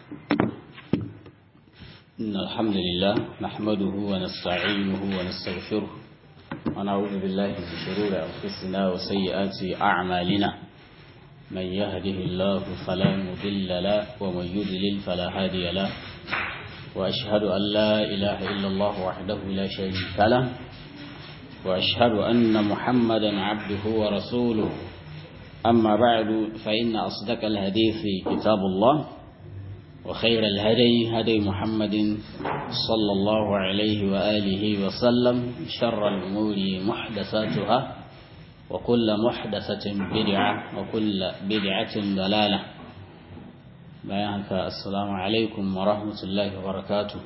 إن الحمد لله نحمده ونستعينه ونستغفره ونعوذ بالله من شرور أنفسنا وسيئات أعمالنا من يهده الله فلا مضل له ومن يضلل فلا هادي له وأشهد أن لا إله إلا الله وحده لا شريك له وأشهد أن محمدا عبده ورسوله أما بعد فإن أصدق الحديث كتاب الله وخير الهدي هدي محمد صلى الله عليه وآله وسلم شر الأمور محدثاتها وكل محدثة بدعة وكل بدعة ضلالة. بيانك السلام عليكم ورحمة الله وبركاته.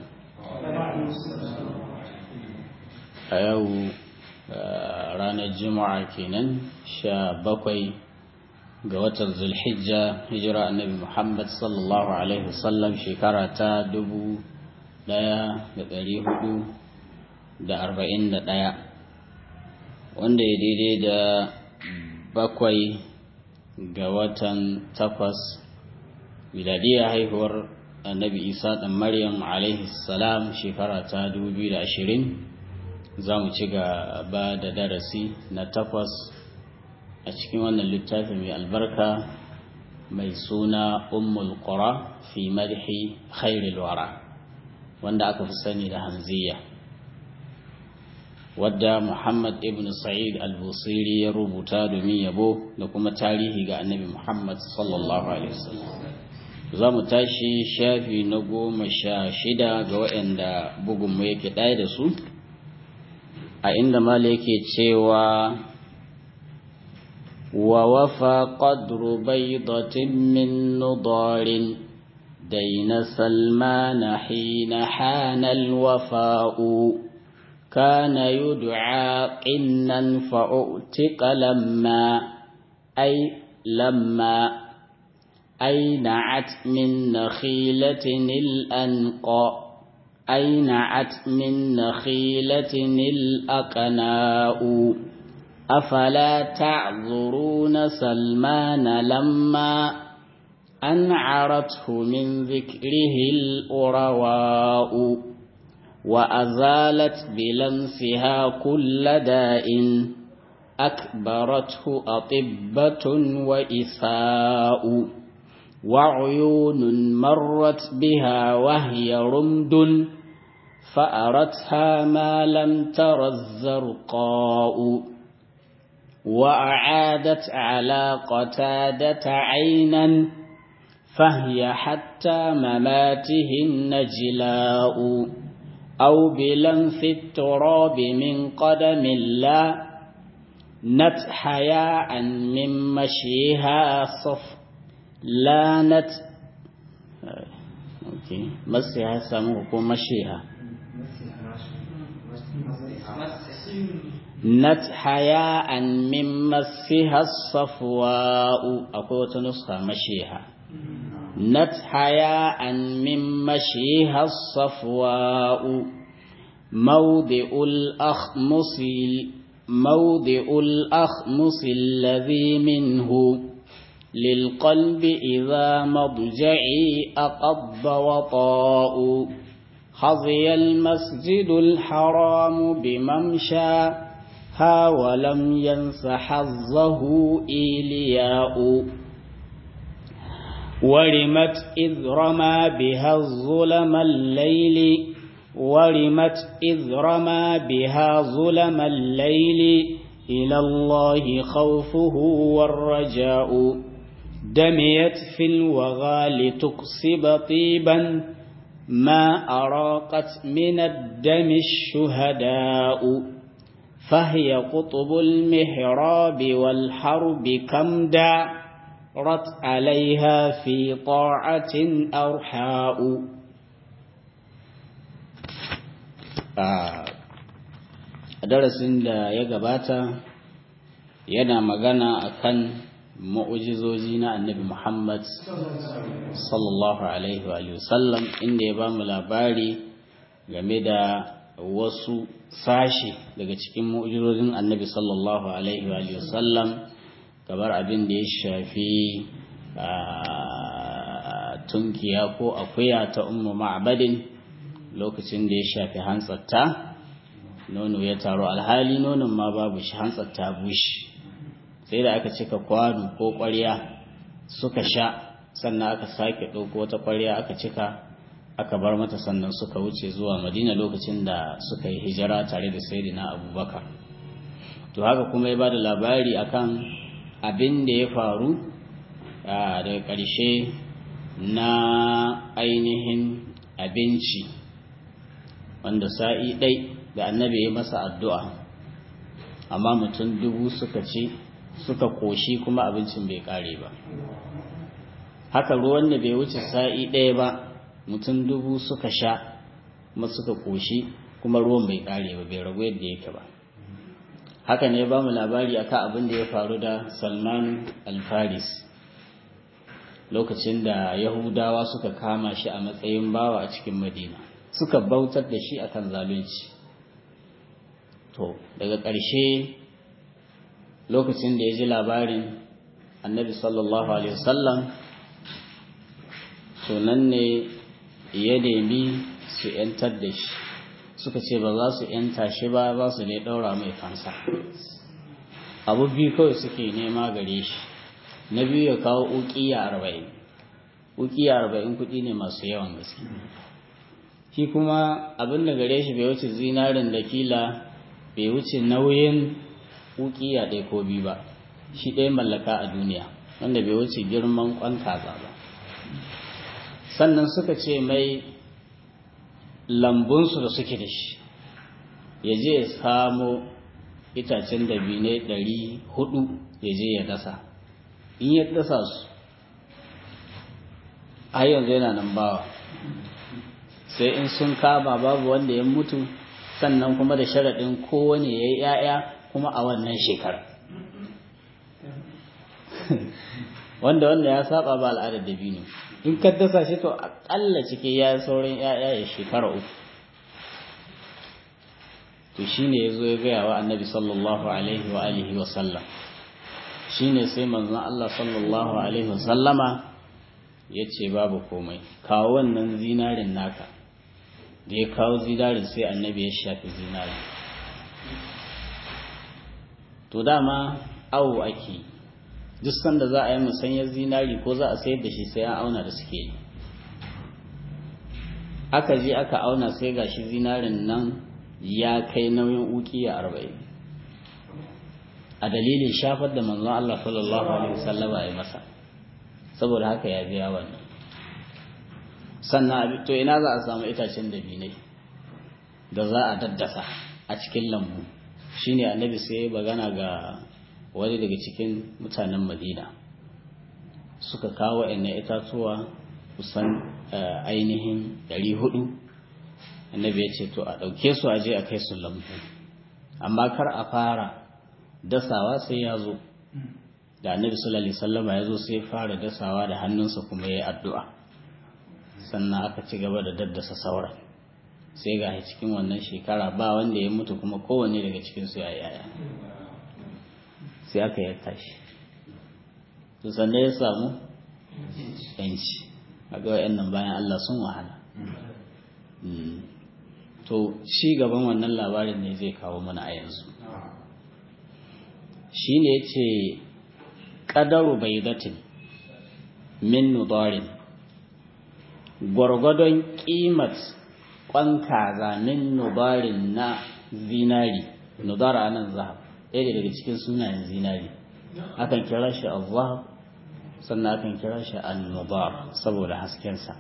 أيو رانا الجمعة كينن شابكوي ga watan Zulhijja hijira annabi Muhammad sallallahu alaihi wasallam shekara ta 1441 wanda ya daidai da 7 ga watan 8 miladiya haihuwar annabi Isa dan Maryam alaihi salam shekara ta 2020 zamu ci gaba da darasi na 8 a cikin wannan littafi mai albarka mai suna Ummul Qura fi madhi khairil wara wanda aka fi sani da Hamziya, wadda Muhammad ibn Sa'id al-Busiri ya rubuta domin yabo da kuma tarihi ga Annabi Muhammad sallallahu alaihi wasallam. Za mu tashi shafi na 16 ga waɗanda bugun mu yake ɗaya da su, a inda mala yake cewa ووفى قدر بيضة من نضار دين سلمان حين حان الوفاء كان يدعى قنا فأؤتق لما أينعت من نخيلة الأنقى أينعت من نخيلة الأقناء أفلا تعذرون سلمان لما أنعرته من ذكره الأرواء وأزالت بلمسها كل داء أكبرته أطبة وإساء وعيون مرت بها وهي رمد فأرتها ما لم تر الزرقاء وأعادت على قتادة عينا فهي حتى مماته النجلاء أو بلمس التراب من قدم لا نت حياء من مشيها صف لا نت مسها سموك مشيها نت حياء من مسها الصفواء أقوة نسخة مشيها نت حياء من مشيها الصفواء موضع الأخمص الذي منه للقلب إذا مضجعي أقض وطاء حظي المسجد الحرام بممشى ولم ينس حظه إيلياء ورمت إذ رمى بها الظلم الليل ورمت إذ رمى بها ظلم الليل إلى الله خوفه والرجاء دميت في الوغى لتكسب طيبا ما أراقت من الدم الشهداء فهي قطب المحراب والحرب كم دارت عليها في طاعة أرحاء. darasin da ya gabata yana magana akan mu'ujizozi na annabi Muhammad sallallahu alaihi wa sallam, inda ya bamu labari game da wasu sashi daga cikin mu'jizozin annabi sallallahu alaihi wa sallam, kamar abin da ya shafi tunkiya ko akuya ta ummu ma'badin lokacin da ya shafi hantsarta nono ya taro alhali nonon ma babu shi hantsarta bushe sai da aka cika kwano ko ƙwarya suka sha sannan aka sake ɗauko wata ƙwarya aka cika aka bar mata sannan suka wuce zuwa madina lokacin da suka yi hijira tare da sayyidina abubakar to haka kuma ya ba da labari akan abin da ya faru daga ƙarshe na ainihin abinci wanda sa'i ɗai da annabi ya masa addu'a amma mutum 1000 suka ci suka koshi kuma abincin bai ƙare ba haka ruwan da bai wuce sa'i ɗaya ba mutum 1000 suka sha kuma suka koshi kuma ruwan bai ƙare ba bai ragu yadda yake ba haka ne ba mu labari akan abin da ya faru da Salman al-Faris lokacin da Yahudawa suka kama shi a matsayin bawa a cikin Madina suka bautar da shi akan zalunci to daga ƙarshe lokacin da ya ji labarin Annabi sallallahu alaihi wasallam to nan ne ya nemi su yantar da shi suka ce ba za su yanta shi ba za su ne ɗaura mai fansa abu biyu kawai suke nema gare shi na biyu ya kawo ukiya 40 kuɗi ne masu yawan gaske shi kuma abin da gare shi bai wuce zinarin da kila bai wuce nauyin ukiya ɗaya ko biyu ba shi ɗaya mallaka a duniya wanda bai wuce girman kwan kaza ba sannan suka ce mai lambunsu da suke da shi ya je ya samo itacen dabinai 400 ya je ya dasa in ya dasa su har yanzu yana nan bawa sai in sun kama babu wanda ya mutu sannan kuma da sharaɗin kowane ya yi ‘ya'ya kuma a wannan shekara wanda ya saba ba al'adar dabino in ka dasa shi to aƙalla cike ya saurin ‘ya'ya ya shekara 3 to shi ne ya zo ya gaya wa annabi sallallahu alaihi wa alihi wa sallam shi ne sai manzon Allah sallallahu alaihi wa sallama ya ce babu komai kawo wannan zinarin naka da ya kawo zinarin sai annabi ya shafi zinarin to dama awo ake duk sanda za a yi musanyar zinari ko za a sayar da shi sai an auna da suke yi aka je aka auna sai ga shi zinarin nan ya kai nauyin ukiya 40 a dalilin shafar da manzon Allah sallallahu alaihi wasallama ya masa saboda haka ya biya wannan sannan to ina za a samu itacen dabinai da za a daddasa a cikin lambu shine annabi sai ya bagana ga wani daga cikin mutanen Madina suka kawo wa'annan itatuwa kusan ainihin 400 annabi ya ce to a ɗauke su a je a kai su lambu amma kar a fara dasawa sai ya zo da annabi sallallahu alaihi wasallam ya zo sai fara dasawa da hannunsa kuma yayi addu'a sannan aka ci gaba da daddasa sauran sai ga cikin wannan shekara ba wanda ya mutu kuma kowanne daga cikin su yayi yaya sai aka yarta shi to sannan ya samu yanci kaga wayannan bayan Allah sun wahala to shi gaban wannan labarin ne zai kawo mana a yanzu shine yace qadaru baydatin min nudarin gwargwadon kimat kwan kaza min nudarin na zinari nudar anan zahab ɗaya daga cikin sunayen zinari akan kira shi al-zahab sannan akan kira shi al-nudar saboda haskensa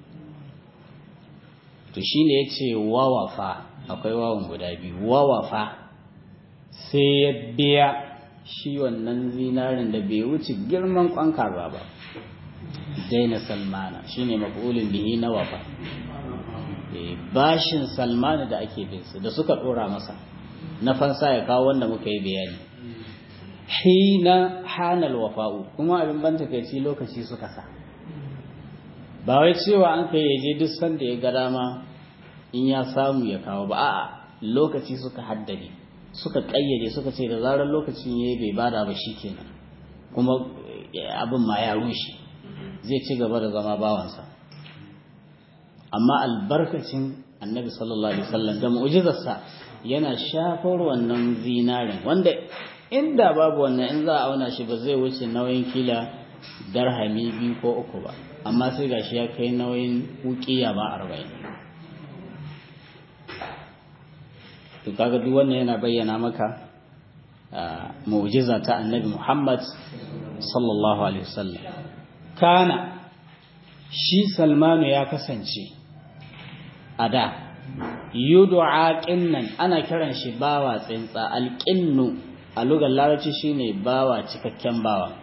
to shine yace wawafa akwai wawan guda biyu wawafa sai ya biya shi wannan zinarin da bai wuce girman kwan kaza ba daina salmana shine maf'ulun bihi na wafa bashin salmana da ake bin su da suka dora masa na fansa ya kawo wanda muka yi bayani hina hanal wafa'u kuma abin banta kai ci lokaci suka sa ba wai cewa an kai yaje duk sanda ya ga dama in ya samu ya kawo ba a'a lokaci suka haddade suka kayyade suka ce da zarar lokacin yayi bai bada ba shikenan kuma abin ma ya rushe zai ci gaba da zama bawansa. Amma albarkacin annabi sallallahu alaihi wasallam da mu'jizarsa yana shafar wannan zinarin wanda inda babu wannan in za a auna shi ba zai wuce nauyin kila darhami 2 ko 3 ba, amma sai gashi ya kai nauyin uqiya ba 40. To kaga duk wannan yana bayyana maka mu'jiza ta annabi Muhammad sallallahu alaihi wasallam. Kana shi Salmanu ya kasance a da yud'a qinnan, ana kiran shi bawa tsintsa. Alqinnu a lugar larabci shine bawa, cikakken bawa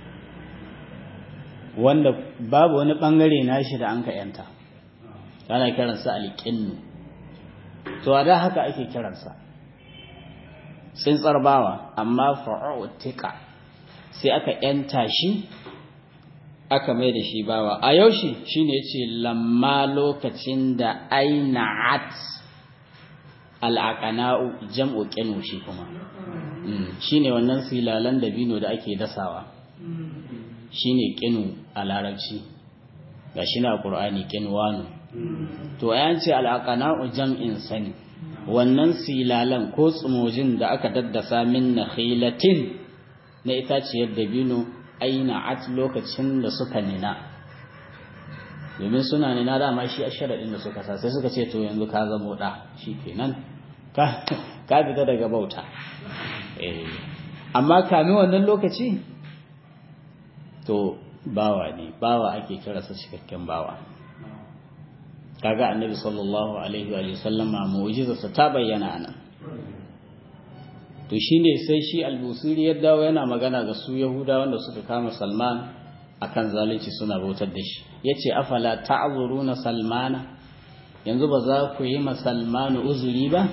wanda babu wani bangare nashi da an ka yanta, ana kiransa alqinnu. To a da haka ake kiransa, tsintsar bawa. Amma fa'utika sai aka yanta shi, aka mai da shi bawa. A yaushe shine yace lamma lokacin da aina'at al'aqana'u jam'u qinu, shi kuma shine wannan silalan dabino da ake dasawa, shine qinu a larabci, gashi na Qur'ani qinwanu. To ayan ce al'aqana'u jam'in sani, wannan silalan ko tsumojin da aka daddasa min nakhilatin na itaciyar dabino, aina'at lokacin da suka nina. Domin suna nina dama shi a sharaɗin da suka sa, sai suka ce to yanzu ka zamo ɗa, shi kenan ka fita daga bauta. Amma kamin wannan lokaci to bawa ne, bawa ake kirasa cikakken bawa. Kaga annabi sallallahu alaihi wa sallama mu'jizarsa ta bayyana anan. To shine sai shi al-Busiri ya dawo yana magana ga su Yahudawa wanda suka kama Salman akan zalunci suna bautar da shi. Yace afala ta'zuruna Salmana, yanzu ba za ku yi ma Salmanu uzuri ba?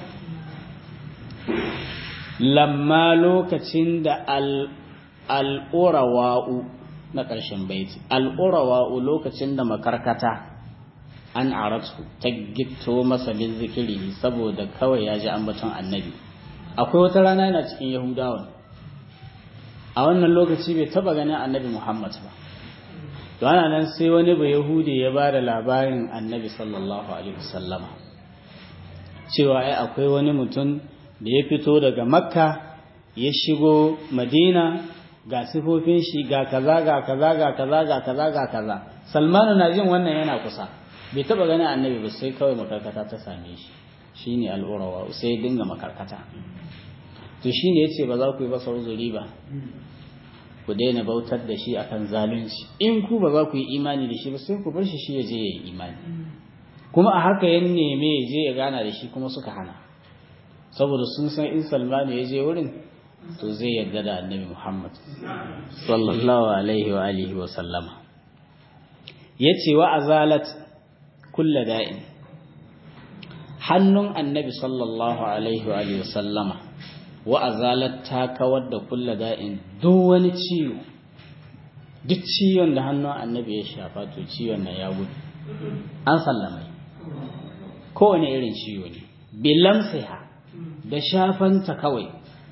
Lamma lokacin da al-urawa'u na ƙarshen baiti, al-urawa'u lokacin da makarkata an aratu ta gitto masa bin zikiri saboda kawai ya ji ambaton annabi. Akwai wata rana yana cikin Yahudawan, a wannan lokaci bai taba ganin annabi Muhammad ba. To ana nan sai wani ba Yahudi ya ba da labarin annabi sallallahu alaihi wasallama, cewa ai akwai wani mutum da ya fito daga Makka ya shigo Madina, ga sifofin shi, ga kaza ga kaza ga kaza ga kaza ga kaza. Salmanu na jin wannan yana kusa, bai taba ganin annabi ba, sai kawai makarkata ta same shi, shine al'urawa, sai dinga makarkata. To shine yace ba za ku yi masa uzuri ba, ku daina bautar da shi akan zalunci. In ku ba za ku yi imani da shi ba, sai ku bar shi ya je ya yi imani. Kuma a haka ya neme ya je ya gana da shi, kuma suka hana, saboda sun san in Salmanu ya je wurin to zai yarda da annabi Muhammad sallallahu alaihi wa alihi wa sallama. Yace wa azalat kulla da'in, hannun annabi sallallahu alaihi wa alihi wa sallama wa azalat ta kawar da kulla da'in, duk wani ciwo, duk ciwon da hannun annabi ya shafa to ciwon nan ya gudu, an sallamai. Kowane irin ciwo ne, bilamsiha, da shafanta kawai,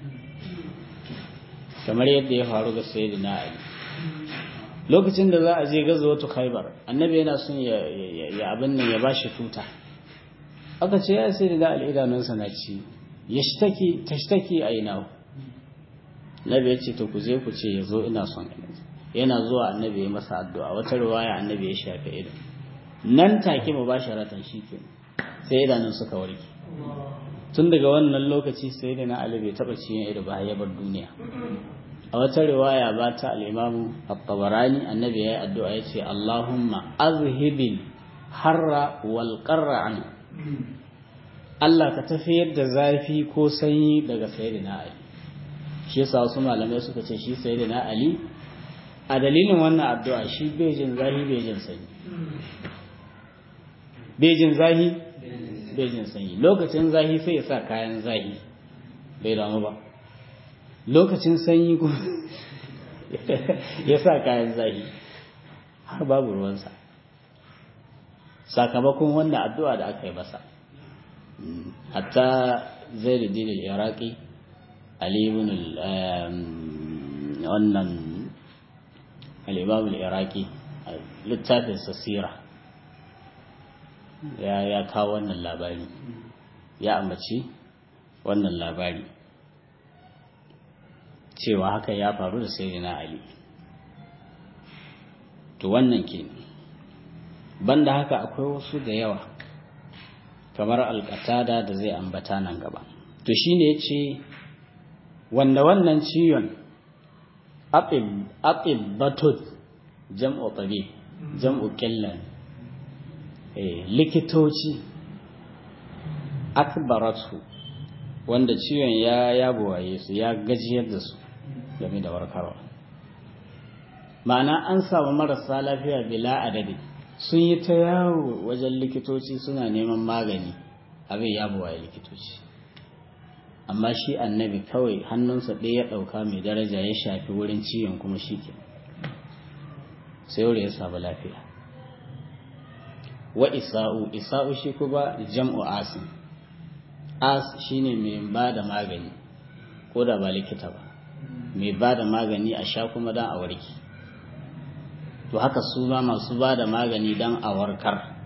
kamar yadda ya faru ga sayyidina Ali lokacin da za a je gazawatu Khaibar. Annabi yana son ya abin nan ya bashi tuta, aka ce ya sayyidina Ali idanunsa na ci, tashtaki ainahu. Nabi ya ce to ku je ku ce yazo ina son yana zuwa. Annabi ya masa addu'a, wata riwaya annabi ya shafe ido, nan take mubasharatan shikenan sai idanun suka warke. Tun daga wannan lokaci sayyidina Ali bai taba ciyen ido ba ya bar duniya. A wata riwaya ba ta al-Imam at-Tabarani, annabi ya yi addu'a ya ce Allahumma azhibil harra wal qarra an, Allah ka tafiyar da zafi ko sanyi daga sayyidina Ali. Shi yasa wasu malamai suka ce shi sayyidina Ali a dalilin wannan addu'a shi bai jin zahi bai jin sanyi, bai jin zahi bai jin sanyi. Lokacin zahi sai ya sa kayan zahi bai damu ba, lokacin sanyi ko ya sa kayan zahi har babu ruwansa, sakamakon wannan addu'a da aka yi masa. Hatta Zainuddin al-Iraqi, Ali ibn wannan al-Imam al-Iraqi littafin sira ya kawo wannan labari, ya ambaci wannan labari cewa haka ya faru da sayyidina Ali. To wannan ke banda haka akwai wasu da yawa kamar alƙatada da zai ambata nan gaba. To shine yace wanda wannan ciwon batut jam'u tabib jam'u killan likitoci akbaratu wanda ciwon ya buwaye su ya gajiyar da su game da warkarwa. Ma'ana an samu marasa lafiya bila adadi sun yi ta yawo wajen likitoci suna neman magani, abin ya buwaye likitoci, amma shi annabi kawai hannunsa ɗaya ya ɗauka mai daraja ya shafi wurin ciwon kuma shi ke sai wuri ya samu lafiya. Wa isa'u shi kuma jam'u asin, as shine mai ba da magani ko da ba likita ba, mai ba da magani a sha kuma don a warke. To haka su ma masu ba da magani don a warkar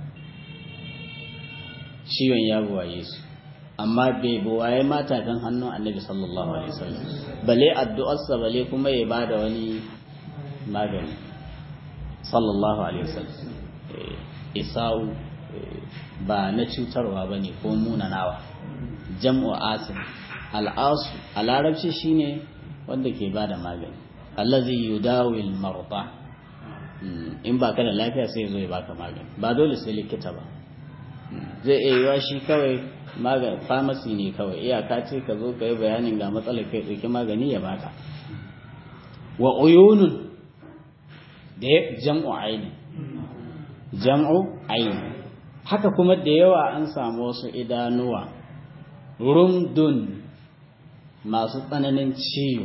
ciwon ya buwaye su, amma bai buwaye matakan hannun annabi sallallahu alaihi wasallam bale addu'arsa bale kuma ya ba da wani magani sallallahu alaihi wasallam. Isa'u ba na cutarwa bane ko munanawa. Jam'u asin, al'asu a larabci shine wanda ke bada magani, allazi yudawil marda. In ba ka da lafiya sai zo ya baka magani, ba dole sai likita ba, zai iya yiwa shi kawai magani pharmacy ne kawai, iyaka ce ka zo ka yi bayanin ga matsalar kai ɗauki magani ya baka. Wa uyunun da jam'u aini, jam'u aini haka kuma da yawa an samu wasu idanuwa rundun masu tsananin ciwo,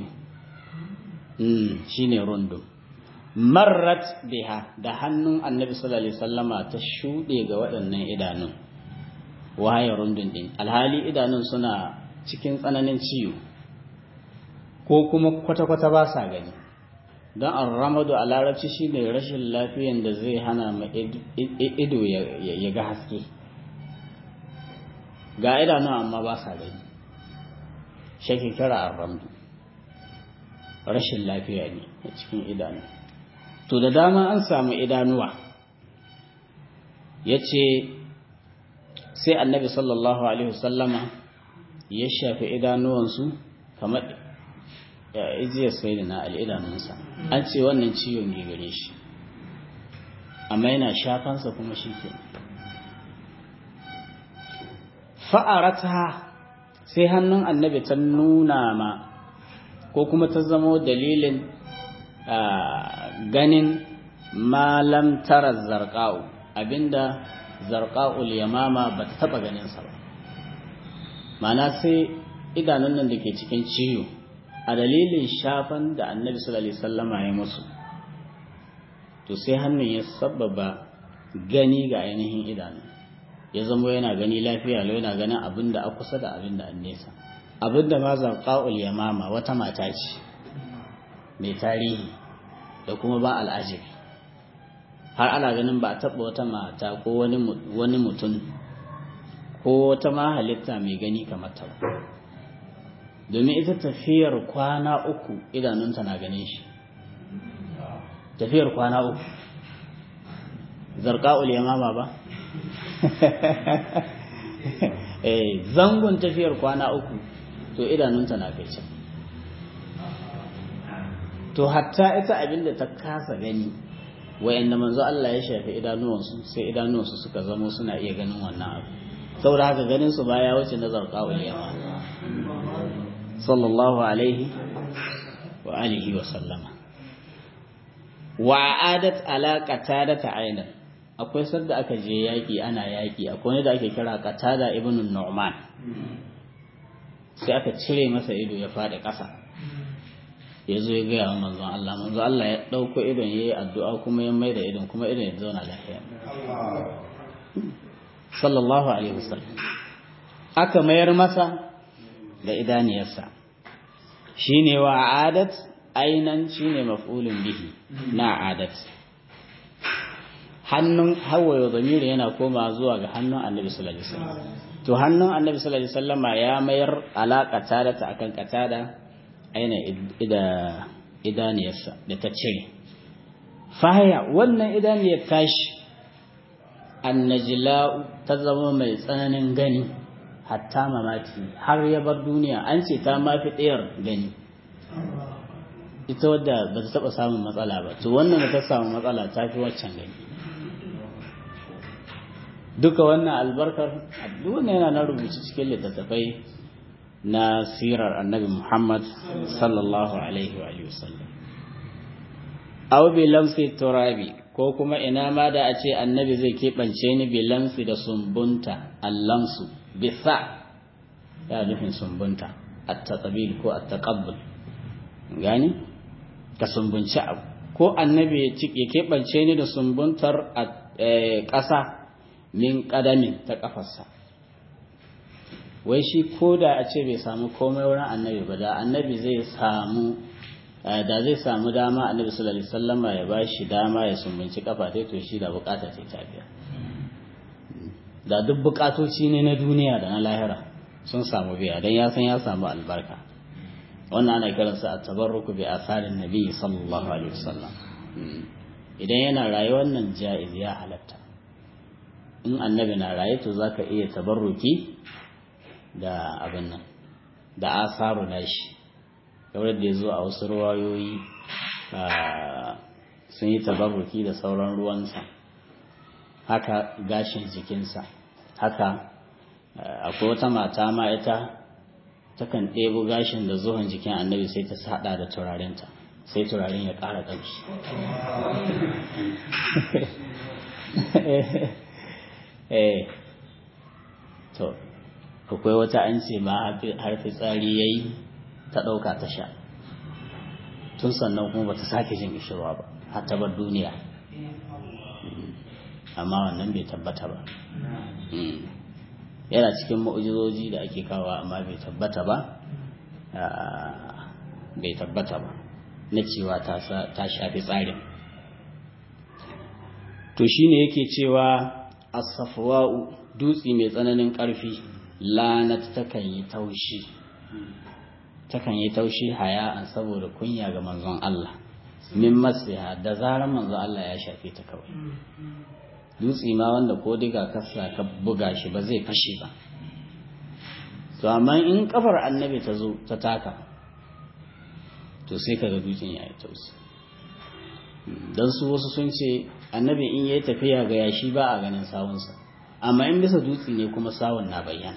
shine rundun. Marrat biha da hannun annabi sallallahu alaihi wasallama ta shuɗe ga waɗannan idanun, waye rundun din alhali idanun suna cikin tsananin ciwo ko kuma kwata-kwata ba sa gani. Don arramadu a larabci shine rashin lafiyan da zai hana ma ido ya ga haske, ga idanu amma ba sa gani, shi kira arramdu, rashin lafiya ne a cikin idanu. To da dama an samu idanuwa, yace sai annabi sallallahu alaihi wasallama ya shafi idanuwansu kamar ijiyar sayyidina al'idanunsa, an ce wannan ciwon ne gare shi amma yana shafansa kuma shi ke. Fa'arata sai hannun annabi ta nuna ma ko kuma ta zamo dalilin ganin malam tara zarqa'u, abinda zarqa'ul yamama ba ta taba ganinsa ba. Ma'ana sai idanun nan da ke cikin ciwo a dalilin shafan da annabi sallallahu alaihi wasallama ya musu, to sai hannun ya sababa gani ga ainihin idanu, ya zama yana gani lafiya lau, yana ganin abinda a kusa da abinda an nesa. Abinda ma zarqa'ul yamama wata mata ce mai tarihi da kuma ba al'ajabi, har ana ganin ba a taɓa wata mata ko wani mutum ko wata ma halitta mai gani kamar ta ba, domin ita tafiyar kwana 3 idanunta na ganin shi, tafiyar kwana 3 zarqa'ul yamama ba zangon tafiyar kwana 3 to idanunta na kai can. To hatta ita abinda ta kasa gani, wayanda manzo Allah ya shafi idanuwansu sai idanuwansu suka zamo suna iya ganin wannan abu, saboda haka ganin su baya wuce na zarqa'ul yamama sallallahu alaihi wa alihi wa sallama. Wa adat ala qatadata aynan, akwai sanda aka je yaki, ana yaki, akwai wanda ake kira Qatada ibn Nu'man, sai aka cire masa ido ya fadi ƙasa, ya zo ya gaya wa manzon Allah, manzon Allah ya ɗauko idon ya yi addu'a kuma ya mai da idon kuma idon ya zauna lafiya sallallahu alaihi wasallam. Aka mayar masa da idaniyarsa, shine wa adat ainan, shine maf'ulun bihi na adat. hannun hawaye zamiri yana koma zuwa ga hannun annabi sallallahu alaihi wasallam to hannun annabi sallallahu alaihi wasallama ya mayar alaka ta akan katada aina idaniyarsa da ta cire fahaya wannan idaniyar tashi annajla'u ta zama mai tsananin gani hatta mamaki har ya bar duniya an ce ta mafi ɗayar gani ita wadda ba ta taɓa samun matsala ba to wannan da ta samu matsala ta fi waccan gani duka wannan albarkar wannan yana na rubuce cikin littattafai na sirar annabi Muhammad sallallahu alaihi wa sallam aw bi lamsi turabi ko kuma ina ma da a ce annabi zai keɓance ni bi lamsi da sumbunta allamsu bisa ya nufin sumbunta at-taqbil ko at-taqabbul gani ka sumbunci abu ko annabi ya keɓance ni da sumbuntar ƙasa min ƙadamin ta ƙafarsa wai shi ko da a ce bai samu komai wurin annabi ba da annabi zai samu dama annabi sallallahu alaihi wasallama ya ba shi dama ya sumbunci kafa sai to shi da bukata sai ta biya da duk bukatoci ne na duniya da na lahira sun samu biya dan ya san ya samu albarka wannan ana kiransa at-tabarruku bi asarin nabi sallallahu alaihi wasallam idan yana rayuwar nan jaiz ya halatta in annabi na raye to zaka iya tabarruki da abin nan da asaru nashi kamar da yazo a wasu ruwayoyi sun yi tabarruki da sauran ruwansa haka gashin jikinsa haka akwai wata mata ma ita takan ɗebo gashin da zuwan jikin annabi sai ta haɗa da turarenta sai turaren ya ƙara ƙarfi to akwai wata an ce ma har fitsari ya yi ta ɗauka ta sha tun sannan kuma ba ta sake jin ishirwa ba har ta bar duniya amma wannan bai tabbata ba yana cikin mu'ujizoji da ake kawo amma bai tabbata ba na cewa ta shafi tsarin to shine yake cewa as-safwa'u dutsi mai tsananin ƙarfi lanat takan yi taushi haya'an saboda kunya ga manzon Allah min masiha da zarar manzon Allah ya shafe ta kawai dutsi ma wanda ko diga kasa ka buga shi ba zai fashe ba to amma in kafar annabi ta zo ta taka to sai kaga dutsen ya yi tausi dan su wasu sun ce annabi in yayi tafiya ga yashi ba a ganin sawunsa amma in bisa dutse ne kuma sawun na bayyana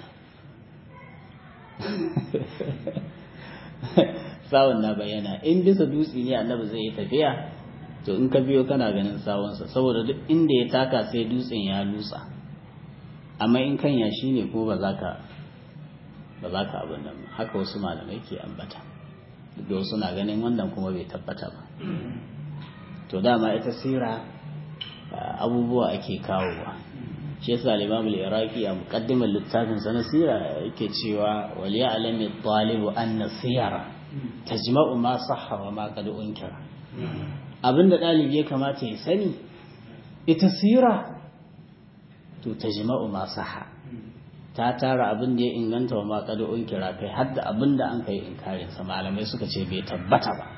sawun na bayyana in bisa dutse ne annabi zai yi tafiya to in ka biyo kana ganin sawunsa saboda duk inda ya taka sai dutsen ya lutsa amma in kan yashi ne ko ba za ka abin nan haka wasu malamai ke ambata duk da wasu na ganin wannan kuma bai tabbata ba to dama ita sira abubuwa ake kawowa shi yasa al-Imam al-Iraqi a muqaddimar littafin sa na sira yake cewa wal ya'lam at-talib anna siyara tajma'u ma sahha wa ma qad unkira abinda dalibi ya kamata ya sani ita sira to tajma'u ma sahha ta tara abin da ya inganta wa ma qad unkira kai hadda abinda an kai inkarin sa malamai suka ce bai tabbata ba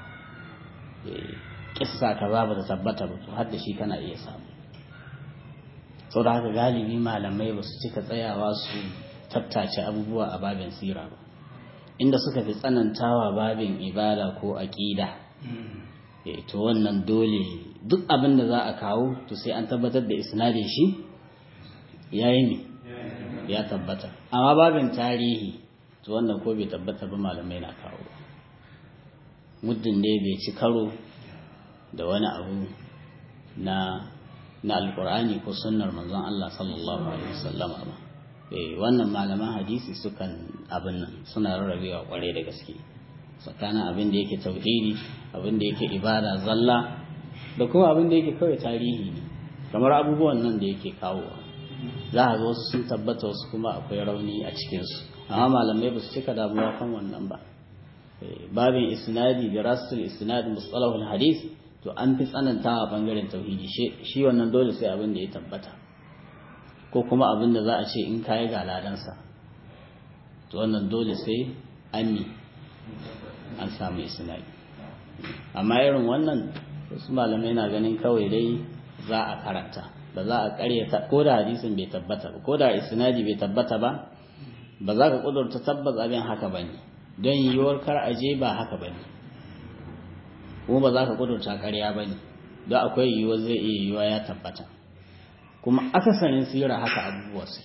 kissa ka ba ta tabbata ba to hadda shi kana iya samu sau da haka galibi malamai ba su cika tsayawa su tattace abubuwa a babin sira ba inda suka fi tsanantawa babin ibada ko aƙida to wannan dole duk abin da za a kawo to sai an tabbatar da isnadin shi yayi ne ya tabbata amma babin tarihi to wannan ko bai tabbata ba malamai na kawo muddin dai bai ci karo da wani abu na alkur'ani ko sunnar manzon Allah sallallahu alaihi wasallam ba wannan malaman hadisi sukan abin nan suna rarrabewa kwarai da gaske tsakanin abin da yake tauhidi abin da yake ibada zalla da kuma abin da yake kawai tarihi ne kamar abubuwan nan da yake kawowa za a ga wasu sun tabbata wasu kuma akwai rauni a cikinsu amma malamai ba su cika damuwa kan wannan ba babin isnadi da rasul isnad mustalahul hadith to an fi tsanantawa bangaren tauhidi shi wannan dole sai abin da ya tabbata ko kuma abin da za a ce in kayi ga ladansa to wannan dole sai an samu isnadi. Amma irin wannan wasu malamai na ganin kawai dai za a karanta ba za a karyata ko da hadisin bai tabbata ba ko da isnadi bai tabbata ba ba za ka kudurta tabbas abin haka bane don yiwuwar kar aje ba haka bane kuma ba za ka kudurta ƙarya bane don akwai yiwuwar zai iya yiwuwa ya tabbata. Kuma akasarin sira haka abubuwa su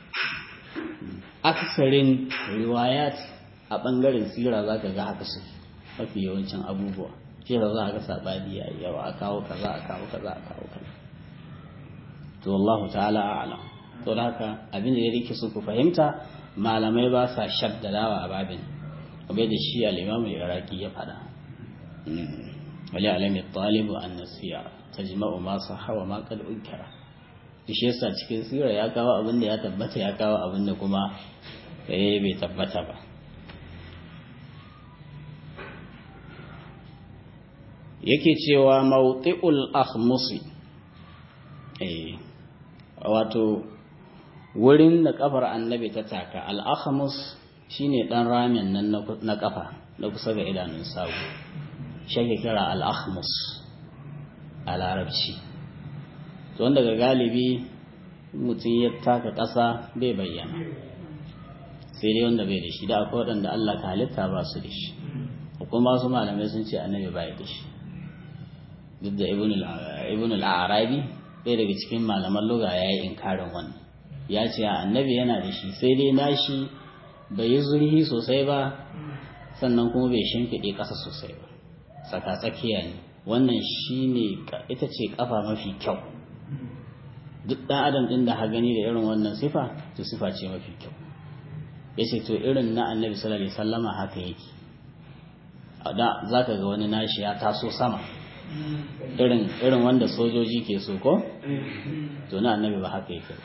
akasarin riwayat a bangaren sira za ka ga haka su mafi yawancin abubuwa shi da za a ga sabani yayi yawa a kawo kaza a kawo kaza a kawo kaza. To Allah ta'ala a'lam. To haka abin da yake so ku fahimta malamai ba sa shaddadawa a babin kamar da shi al-Imam al-Iraqi ya fada wali alami talibu an nasiya tajma'u ma sahha wa ma qad unkara. Shi yasa cikin sira ya kawo abin da ya tabbata ya kawo abin da kuma bai tabbata ba. Yake cewa mawti'ul akhmusi wato wurin da kafar annabi ta taka al-akhmus shine dan ramin nan na kafa na kusa ga idanun sawu shi ke kira al-akhmus a larabci. To wanda ga galibi mutum ya taka ƙasa bai bayyana sai dai wanda bai da shi da akwai waɗanda Allah ka halitta ba su da shi kuma su malamai sun ce annabi bai da shi duk da ibn al-arabi ɗaya daga cikin malaman lugha ya yi inkarin wannan ya ce annabi yana da shi sai dai nashi bai yi zurhi sosai ba sannan kuma bai shimfiɗe ƙasa sosai ba tsaka-tsakiya ne. Wannan shine ita ce kafa mafi kyau. Duk ɗan adam ɗin da ha gani da irin wannan sifa to sifa ce mafi kyau. Yace to irin na annabi sallallahu alaihi wasallama haka yake. Da zaka ga wani nashi ya taso sama irin wanda sojoji ke so ko to na annabi ba haka yake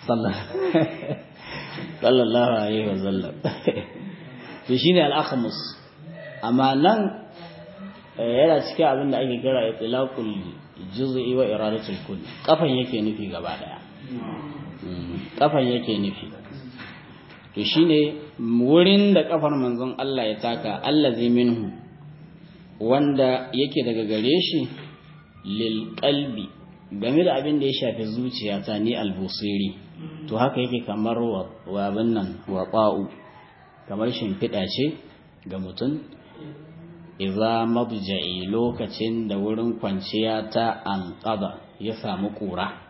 sallallahu alaihi wasallam. To shine al-akhmus. Amma nan yana cikin abin da ake kira itlaqul juz'i wa iradatul kull. Kafan yake nufi gaba daya. Kafan yake nufi. To shine wurin da kafar manzon Allah ya taka allazi minhu wanda yake daga gare shi lil qalbi game da abin da ya shafi zuciyata ni al-busiri to haka yake kamar wa abin nan wa qa'u kamar shimfiɗa ce ga mutum idza madja'i lokacin da wurin kwanciya ta anqada ya samu kura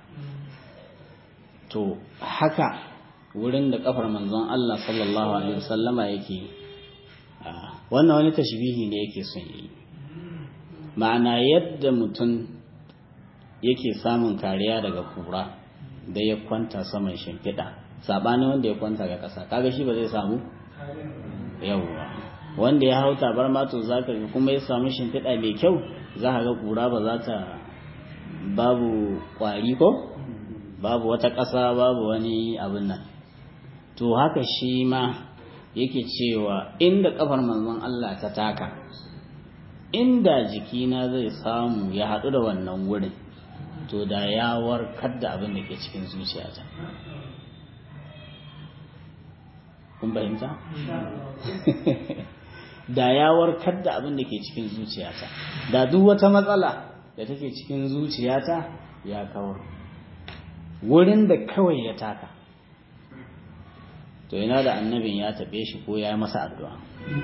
to haka wurin da kafar manzon Allah sallallahu alaihi wasallama yake wannan wani tashbihi ne yake son yi ma'ana yadda mutum yake samun kariya daga kura da ya kwanta saman shimfiɗa sabanin wanda ya kwanta ga ƙasa kaga shi ba zai samu yawwa wanda ya hau tabarma to zaka ga kuma ya samu shimfiɗa mai kyau za ka ga kura ba za ta babu kwari ko babu wata ƙasa babu wani abin nan to haka shi ma yake cewa inda kafar manzon Allah ta taka inda jikina zai samu ya haɗu da wannan wurin to da ya warkar da abin da ke cikin zuciyata. Kun fahimta? Da ya warkar da abin da ke cikin zuciyata. Da duk wata matsala da take cikin zuciyata ya kawar. Wurin da kawai ya taka. To ina da annabin ya taɓe shi ko ya yi masa addu'a.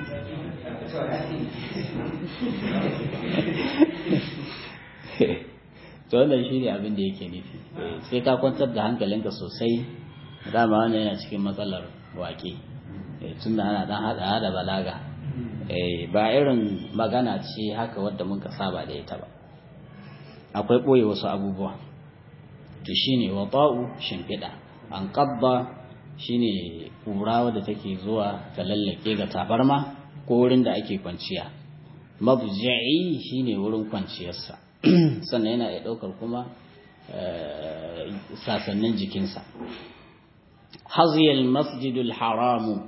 To wannan shi ne abin da yake nufi sai ka kwantar da hankalinka sosai dama wannan yana cikin matsalar waƙe tun da ana ɗan haɗa da balaga ba irin magana ce haka wadda muka saba da ita ba akwai ɓoye wasu abubuwa to shi ne wata'u shimfiɗa an ƙabba shi ne ƙura wadda take zuwa ta lallake ga tabarma ko wurin da ake kwanciya mabja'i shi ne wurin kwanciyarsa sannan yana iya ɗaukar kuma sasannin jikinsa haziyal masjidul haramu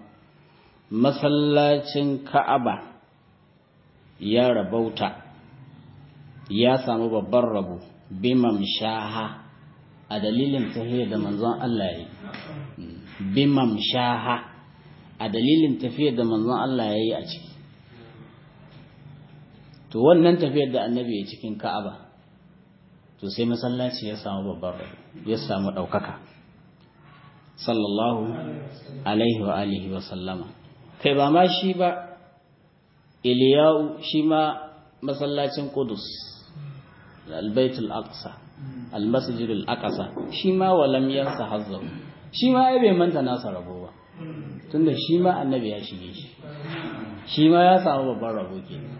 masallacin ka'aba ya rabauta ya samu babban rabo bimamshaha a dalilin tafiyar da manzon Allah ya yi bimamshaha a dalilin tafiyar da manzon Allah ya yi a ciki to wannan tafiyar da annabi ya cikin Ka'aba to sai masallaci ya samu babban rabo ya samu ɗaukaka sallallahu alaihi wa alihi wa sallama kai ba ma shi ba Iliyau shi ma masallacin Qudus al-Baitul Aqsa al-Masjidul Aqsa shi ma walam yansa hazzahu shi ma ai bai manta nasa rabo ba tunda shi ma annabi ya shige shi ma ya samu babban rabo kenan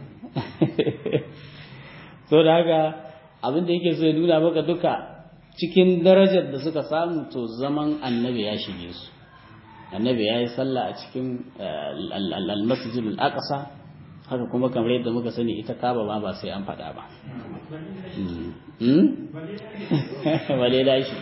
to da haka abin da yake so ya nuna maka duka cikin darajar da suka samu to zaman annabi ya shige su annabi ya yi sallah a cikin al-Masjidul Aqsa haka kuma kamar yadda muka sani ita Kaaba ma ba sai an faɗa ba wale da shi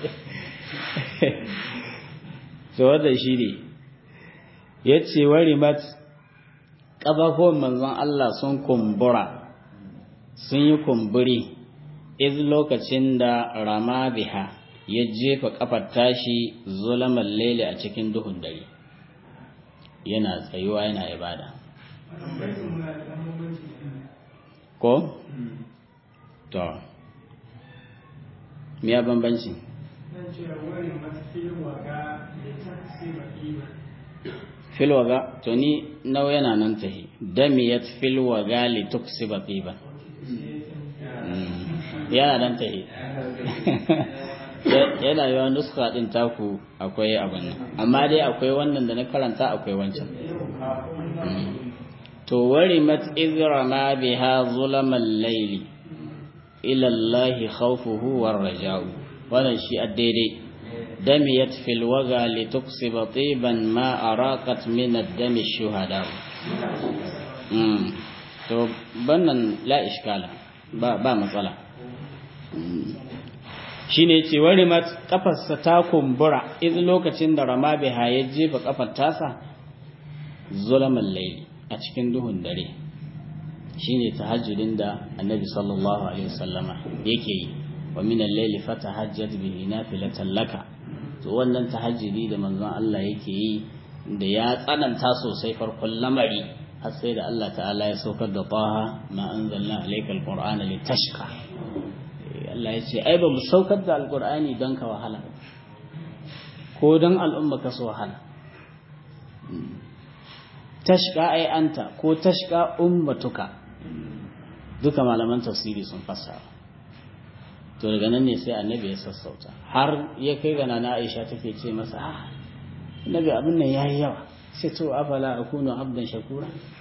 so wanda shi ne ya ce wari mat ƙafafuwan manzon Allah sun kumbura sun yi kumburi iz lokacin da rama biha ya jefa kafar tashi zulaman laili a cikin duhun dare yana tsayuwa yana ibada ko? to miya bambanci filwaga to ni nau yana nan tahi damiyat filwaga li tuksiba tiba yana nan tahi yana yawan nuska din taku akwai abin nan amma dai akwai wannan da na karanta akwai wancan to warimat izrama biha zulamal layli ila Allah khawfuhu war raja'u wannan shi daidai damiyat fil waga li tuksiba tiban ma araqat min ad-dami shuhada to bannan la iskala ba matsala shine yace warimat kafarsa ta kumbura iz lokacin da rama biha ya jefa kafar tasa zulamal layli a cikin duhun dare shine tahajjudin da annabi sallallahu alaihi wasallama yake yi wa min al-layli fatahajjat bihi nafilatan laka to wannan tahajjudi da manzon Allah yake yi da ya tsananta sosai farkon lamari har sai da Allah ta'ala ya saukar da taha ma anzalna alayka al-qur'ana litashqa Allah ya ce ai ba mu saukar da al-qur'ani don ka wahala ko don al'umma ka so wahala tashka ai anta ko tashka ummatuka duka malaman tafsiri sun fassara to daga nan ne sai annabi ya sassauta har ya kai ga nana Aisha take ce masa annabi abin nan yayi yawa sai to afala akunu abdan shakura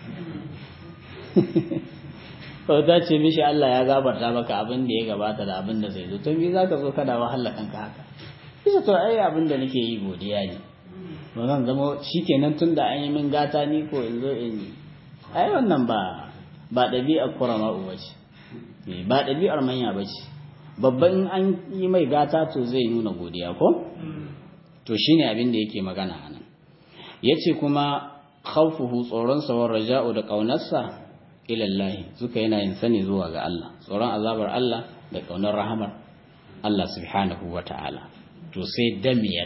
to ta ce mishi Allah ya gafarta maka abin da ya gabata da abin da zai zo to me zaka zo kada wahala kanka haka sai to ai abin da nake yi godiya ne ba zan zama shikenan tunda an yi min gata ni ko in zo in ai wannan ba ɗabi'ar kurama uwa ce ba ɗabi'ar manya ba ce babban in an yi mai gata to zai nuna godiya ko to shine abin da yake magana anan yace kuma khawfuhu tsoron sa war raja'u da kaunarsa ila Allah suka yana yin sani zuwa ga Allah tsoron azabar Allah da kaunar rahamar Allah subhanahu wata'ala to sai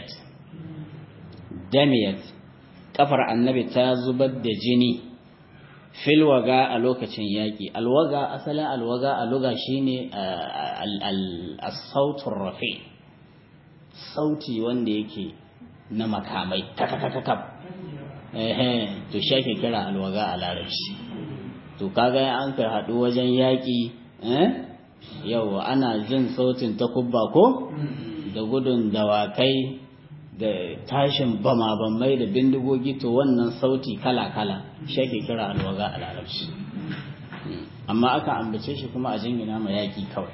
damiyat kafar annabi ta zubar da jini filwaga a lokacin yaƙi alwaga asalin alwaga a luga shine as-sautur rafi sauti wanda yake na makamai kakakakakab to shi ake kira alwaga a larabci to kaga an kai haɗu wajen yaƙi yau ana jin sautin takubba ko da gudun dawakai da tashin bama-bamai da bindigogi to wannan sauti kala-kala shi ake kira alwaga a larabci amma aka ambace shi kuma a jingina ma yaƙi kawai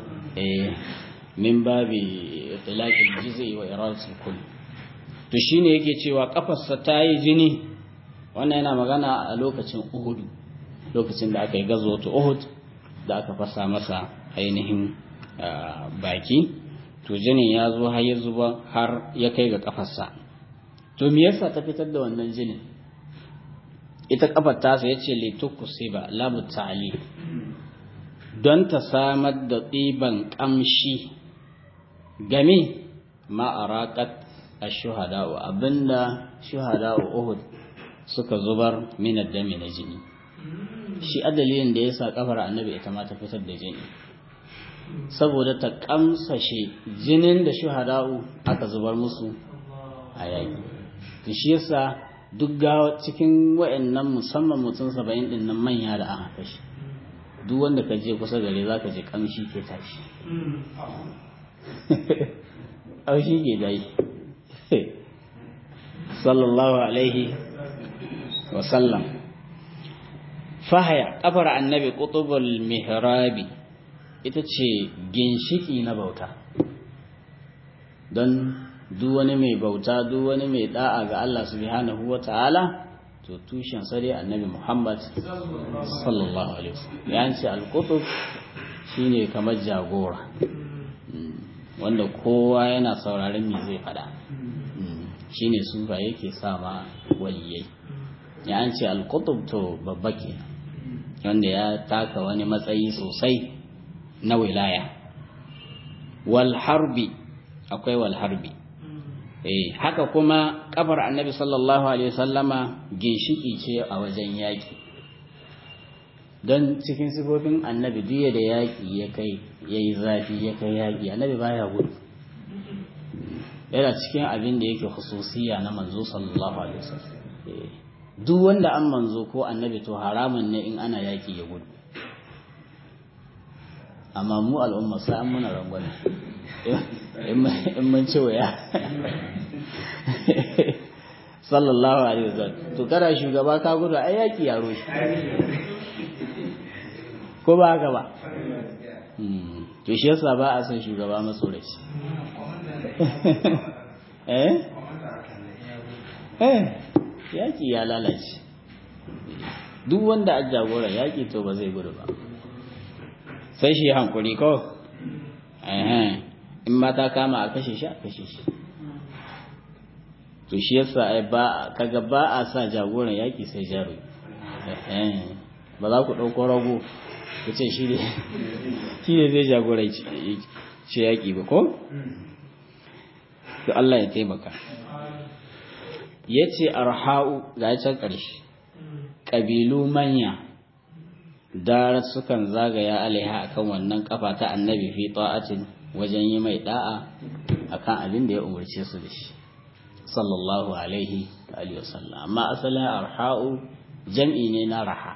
min babi talaqil juz'i wa iradatul kull to shine yake cewa kafarsa ta yi jini wannan yana magana a lokacin Uhud lokacin da aka yi gazo to Uhud da aka fasa masa ainihin baki to jinin ya zo har ya zuba har ya kai ga kafarsa to me yasa ta fitar da wannan jinin ita kafar ta sa yace li tukusiba labu ta'ali don ta samar da ɗiban ƙamshi game ma'araƙat a shuhada'u abinda shuhada'u Uhud suka zubar minar dami na jini shi adalilin da ya sa kafar annabi ita ma ta fitar da jini saboda ta kamsashe jinin da shuhada'u aka zubar musu a yaƙi to shi yasa duk gawa cikin wayannan musamman mutum 70 din nan manya da aka kashe duk wanda ka je kusa gare zaka je kamshi ke tashi aushi ke dai sallallahu alaihi wa sallam fahaya kafar annabi qutubul mihrabi ita ce ginshiki na bauta don duk wani mai bauta duk wani mai da'a ga Allah subhanahu wata'ala to tushen sa dai annabi Muhammad sallallahu alaihi wasallam ya ce al-qutub shine kamar jagora wanda kowa yana sauraron me zai fada shine sufa yake sama waliyai ya ce al-qutub to babba ke wanda ya taka wani matsayi sosai na wilaya wal harbi akwai wal harbi haka kuma kafar annabi sallallahu alaihi wasallama ginshiki ce a wajen yaki don cikin sifofin annabi duk da yaki ya kai yayi zafi ya kai yaki annabi baya gudu yana cikin abin da yake khususiya na manzo sallallahu alaihi wasallam duk wanda an manzo ko annabi to haramun ne in ana yaki ya gudu amma mu al'umma sai an muna rangwame in mun ci waya sallallahu alaihi wasallam to kada shugaba ka gudu ai yaki yaro shi ko ba haka ba to shi yasa ba a san shugaba masoraci yaki ya lalace duk wanda a jagora yaki to ba zai gudu ba sai shi hankuri ko in mata kama a kashe shi a kashe shi to shi yasa ai ba kaga ba a sa jagoran yaki sai jaro ba za ku dauko rago ku ce shi ne zai jagoranci ce yaki ba ko to Allah ya taimaka yace arha'u ga can karshe kabilu manya da sukan zagaya alaiha akan wannan kafa ta annabi fi ta'atin wajen yi mai da'a akan abin da ya umarce su da shi sallallahu alaihi wa sallam amma asalin arha'u jam'i ne na raha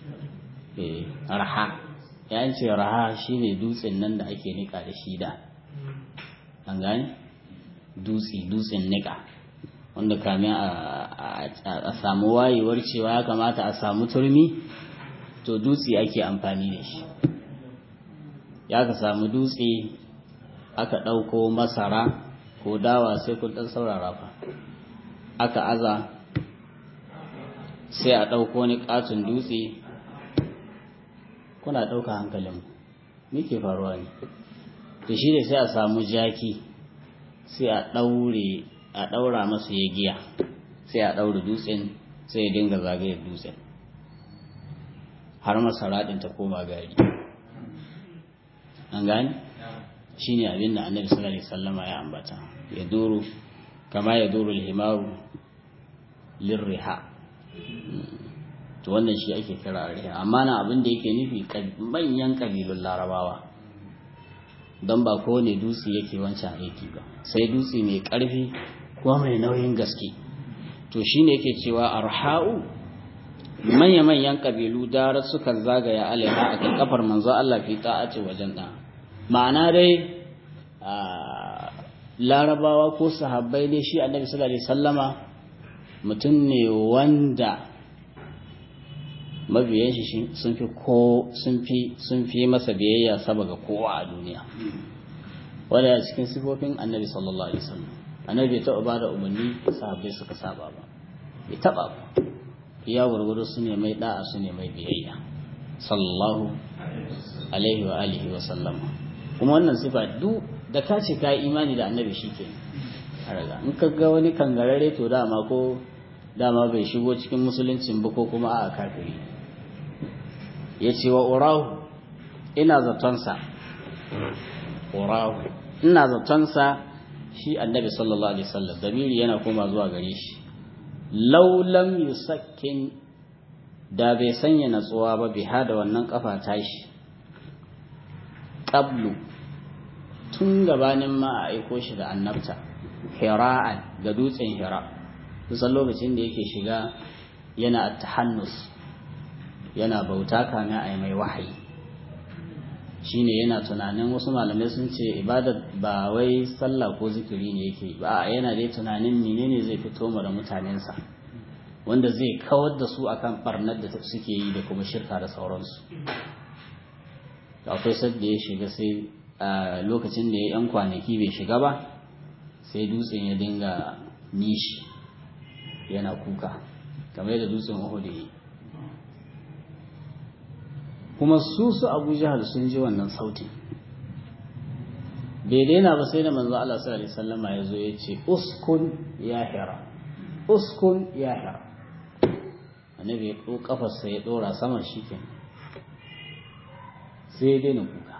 raha ya ce raha shine dutsen nan da ake nika da shi da an gane dutsen nika wanda kamin a samu wayewar cewa ya kamata a samu turmi to dutse ake amfani da shi ya ka samu dutse aka ɗauko masara ko dawa sai kun ɗan saurara fa aka aza sai a ɗauko ni ƙaton dutse kuna ɗauka hankalin me ke faruwa ne to shi ne sai a samu jaki sai a ɗaura masa ya giya sai a ɗaura dutsen sai ya dinga zagayar dutsen har masara ɗin ta koma gari an gani shi ne abin da annabi sallallahu alaihi wasallama ya ambata ya duru kama ya duru alhimaru lirriha to wannan shi ake kira riha amma na abin da yake nufi manyan kabilun larabawa don ba kowane dutse yake wancan aiki ba sai dutse mai ƙarfi kuma mai nauyin gaske to shine yake cewa arha'u manya-manyan kabilu darar sukan zagaya alaiha a kan kafar manzo Allah fi ta'ati wajen da ma'ana dai larabawa ko sahabbai dai shi annabi sallallahu alaihi wasallama mutum ne wanda mabiyan shi sun fi masa biyayya saboda kowa a duniya wanda cikin sifofin annabi sallallahu alaihi wasallam annabi bai taɓa bada umarni sahabbai suka saba ba bai taɓa ba iya gurgudu su ne mai da'a su ne mai biyayya sallallahu alaihi wa alihi wa sallama kuma wannan sifa duk da ka ce ka imani da annabi shike in ka ga wani kangarare to dama bai shigo cikin musuluncin ba ko kuma a kafiri yace wa urahu ina zatonsa urahu ina zatonsa shi annabi sallallahu alaihi wasallam damiri yana koma zuwa gare shi law lam yusakkin da bai sanya natsuwa ba biha da wannan kafa tashi qablu tun gabanin ma a aiko shi da annabta hira'an ga dutsen hira kusan lokacin da yake shiga yana at-tahannus yana bauta kana ai mai wahayi shine yana tunanin wasu malamai sun ce ibada ba wai sallah ko zikiri ne yake ba yana dai tunanin menene zai fito mu da mutanensa wanda zai kawar da su akan barnar da suke yi da kuma shirka da sauransu akwai sadda ya shiga sai a lokacin da ya yan kwanaki bai shiga ba sai dutsen ya dinga nishi yana kuka kamar yadda dutsen Uhud ya yi kuma su Abu Jahal sun ji wannan sautin bai daina ba sai da manzo Allah sallallahu alaihi wasallama ya zo ya ce uskun ya hira uskun ya hira annabi ya ko kafarsa ya dora saman shi kenan sai ya daina kuka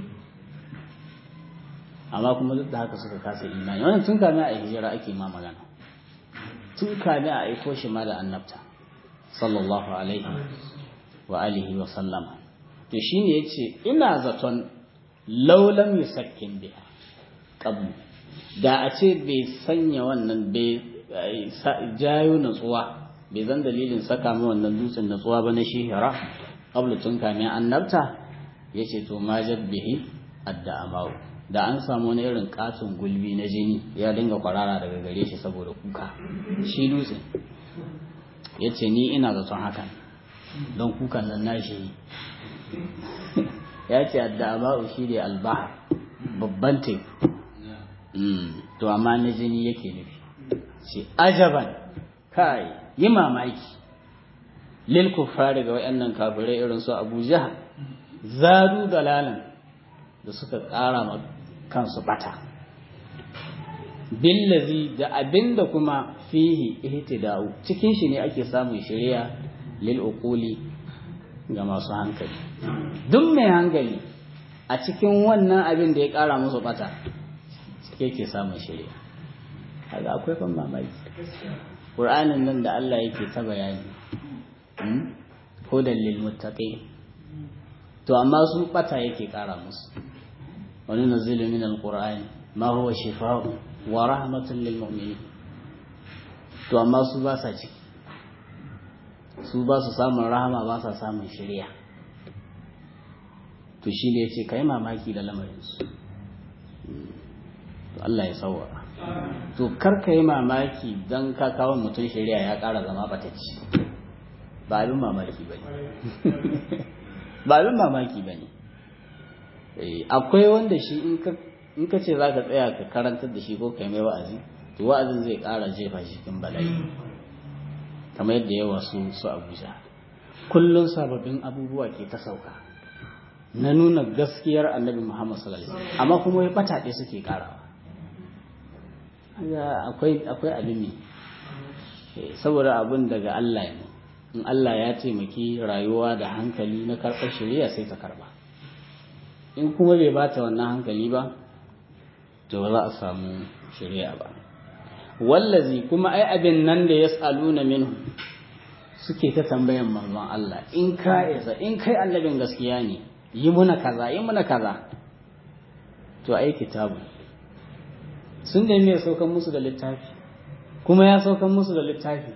amma kuma duk da haka suka kasa imani wannan tun kame a hijira ake ma magana tun kame a aiko shi ma da annabta sallallahu alaihi wa alihi wa sallama to shine yace ina zaton laulam yusakkin biha qabl da a ce bai sanya wannan bai jayo natsuwa bai zan dalilin saka mu wannan dutsen natsuwa ba na shihira qabl tun kame annabta yace to majad bihi adda'amahu da an samu wani irin katon gulbi na jini ya dinga kwarara daga gare shi saboda kuka shi dutse ya ce ni ina zaton hakan don kukan nan nashi ya ce adda'aba'u shi ne albahar babban teku to amma na jini yake nufi ce ajaban kai yi mamaki lil kuffari ga wayannan kafirai irin su Abu Jahal zadu dalalan da suka ƙara ma kansu bata billazi da abinda kuma fihi ihtida'u cikin shi ne ake samun shari'a lil uquli ga masu hankali duk mai hankali a cikin wannan abin da ya ƙara musu bata yake samun shari'a kaga akwai ban mamaki Qur'anin nan da Allah yake ta bayani hudan lil muttaqin to amma su bata yake ƙara musu وننزل من القرآن ما هو شفاء ورحمة للمؤمنين to amma su ba sa ciki su ba su samun rahama ba sa samun shari'a to shi ne yace kai mamaki da lamarin su to Allah ya sauwara to kar kai mamaki dan ka kawo mutun shari'a ya ƙara zama batacci ba abin mamaki bane ba abin mamaki bane akwai wanda shi in ka ce za ka tsaya ka karantar da shi ko kai mai wa'azi to wa'azin zai ƙara jefa shi cikin bala'i kamar yadda yawa su Abuja kullum sababbin abubuwa ke ta sauka na nuna gaskiyar Annabi Muhammad sallallahu alaihi wasallam amma kuma ya bata ɗaya suke ƙarawa akwai abin ne saboda abin daga Allah ne in Allah ya taimaki rayuwa da hankali na karɓar shari'a sai ta karɓa in kuma bai bata wannan hankali ba to ba za a samu shari'a ba wallazi kuma ai abin nan da yasaluna minhu suke ta tambayan manzon Allah in ka isa in kai annabin gaskiya ne yi muna kaza to ai kitabu sun da me saukan musu da littafi kuma ya saukan musu da littafi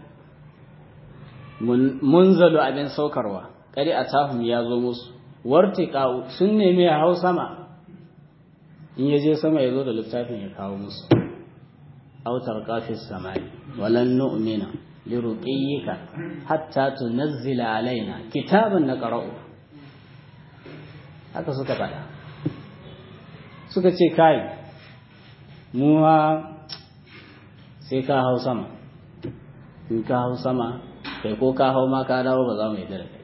munzalu abin saukarwa kari atahum ya zo musu wartiƙa'u sun nemi ya hau sama in ya je sama ya zo da littafin ya kawo musu autar kafin samari walan nu'mina li ruqiyyika hatta tunzila alaina kitaban naqra'u haka suka faɗa suka ce kai mu sai ka hau sama in ka hau sama kai ko ka hau ma ka dawo ba za mu yi da kai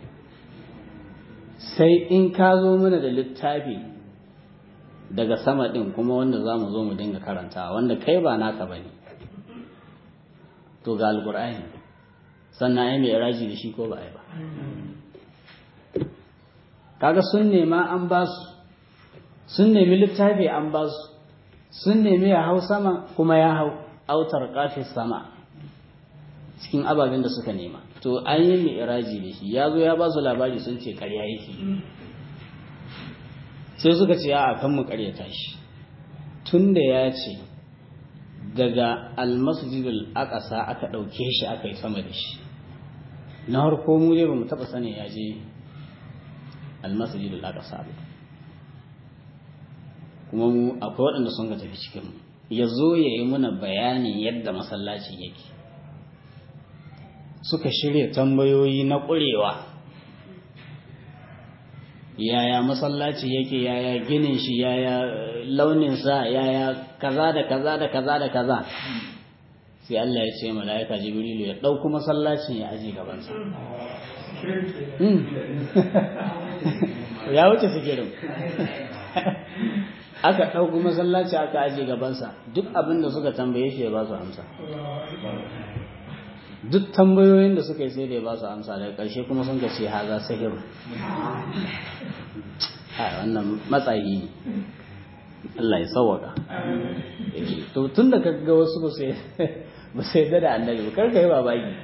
sai in ka zo mana da littafi daga sama ɗin kuma wanda za mu zo mu dinga karantawa wanda kai ba naka ba ne to ga alƙur'ani sannan ai mai raji da shi ko ba ai ba kaga sun nema an ba su, sun nemi littafi an ba su, sun nemi ya hau sama kuma ya hau autar kafin sama cikin ababen da suka nema. To an yi mi'raji da shi, ya zo ya ba su labari sun ce ƙarya yake, sai suka ce a kan mu ƙaryata shi tun da ya ce daga almasjidul aqsa aka ɗauke shi aka yi sama da shi. Na harko mu dai ba mu taɓa sani ya je almasjidul aqsa ba, kuma mu akwai waɗanda sun ga tafi cikin mu, ya zo ya yi muna bayanin yadda masallacin yake. Suka shirya tambayoyi na ƙurewa, yaya masallaci yake, yaya ginin shi, yaya launinsa, yaya kaza da kaza da kaza da kaza. Sai Allah ya ce mala'ika Jibrilu ya ɗauko masallacin ya aje gabansa. Ya wuce fikirin. Aka ɗauko masallaci aka aje gabansa, duk abin da suka tambaye shi ya ba su amsa. Duk tambayoyin da suka yi sai da ya ba su amsa, daga ƙarshe kuma sun ce haza sihiru. Wannan matsayi ne, Allah ya sauwaka. To tun da kaga wasu ba su yadda da annabi ba, karka yi babaki.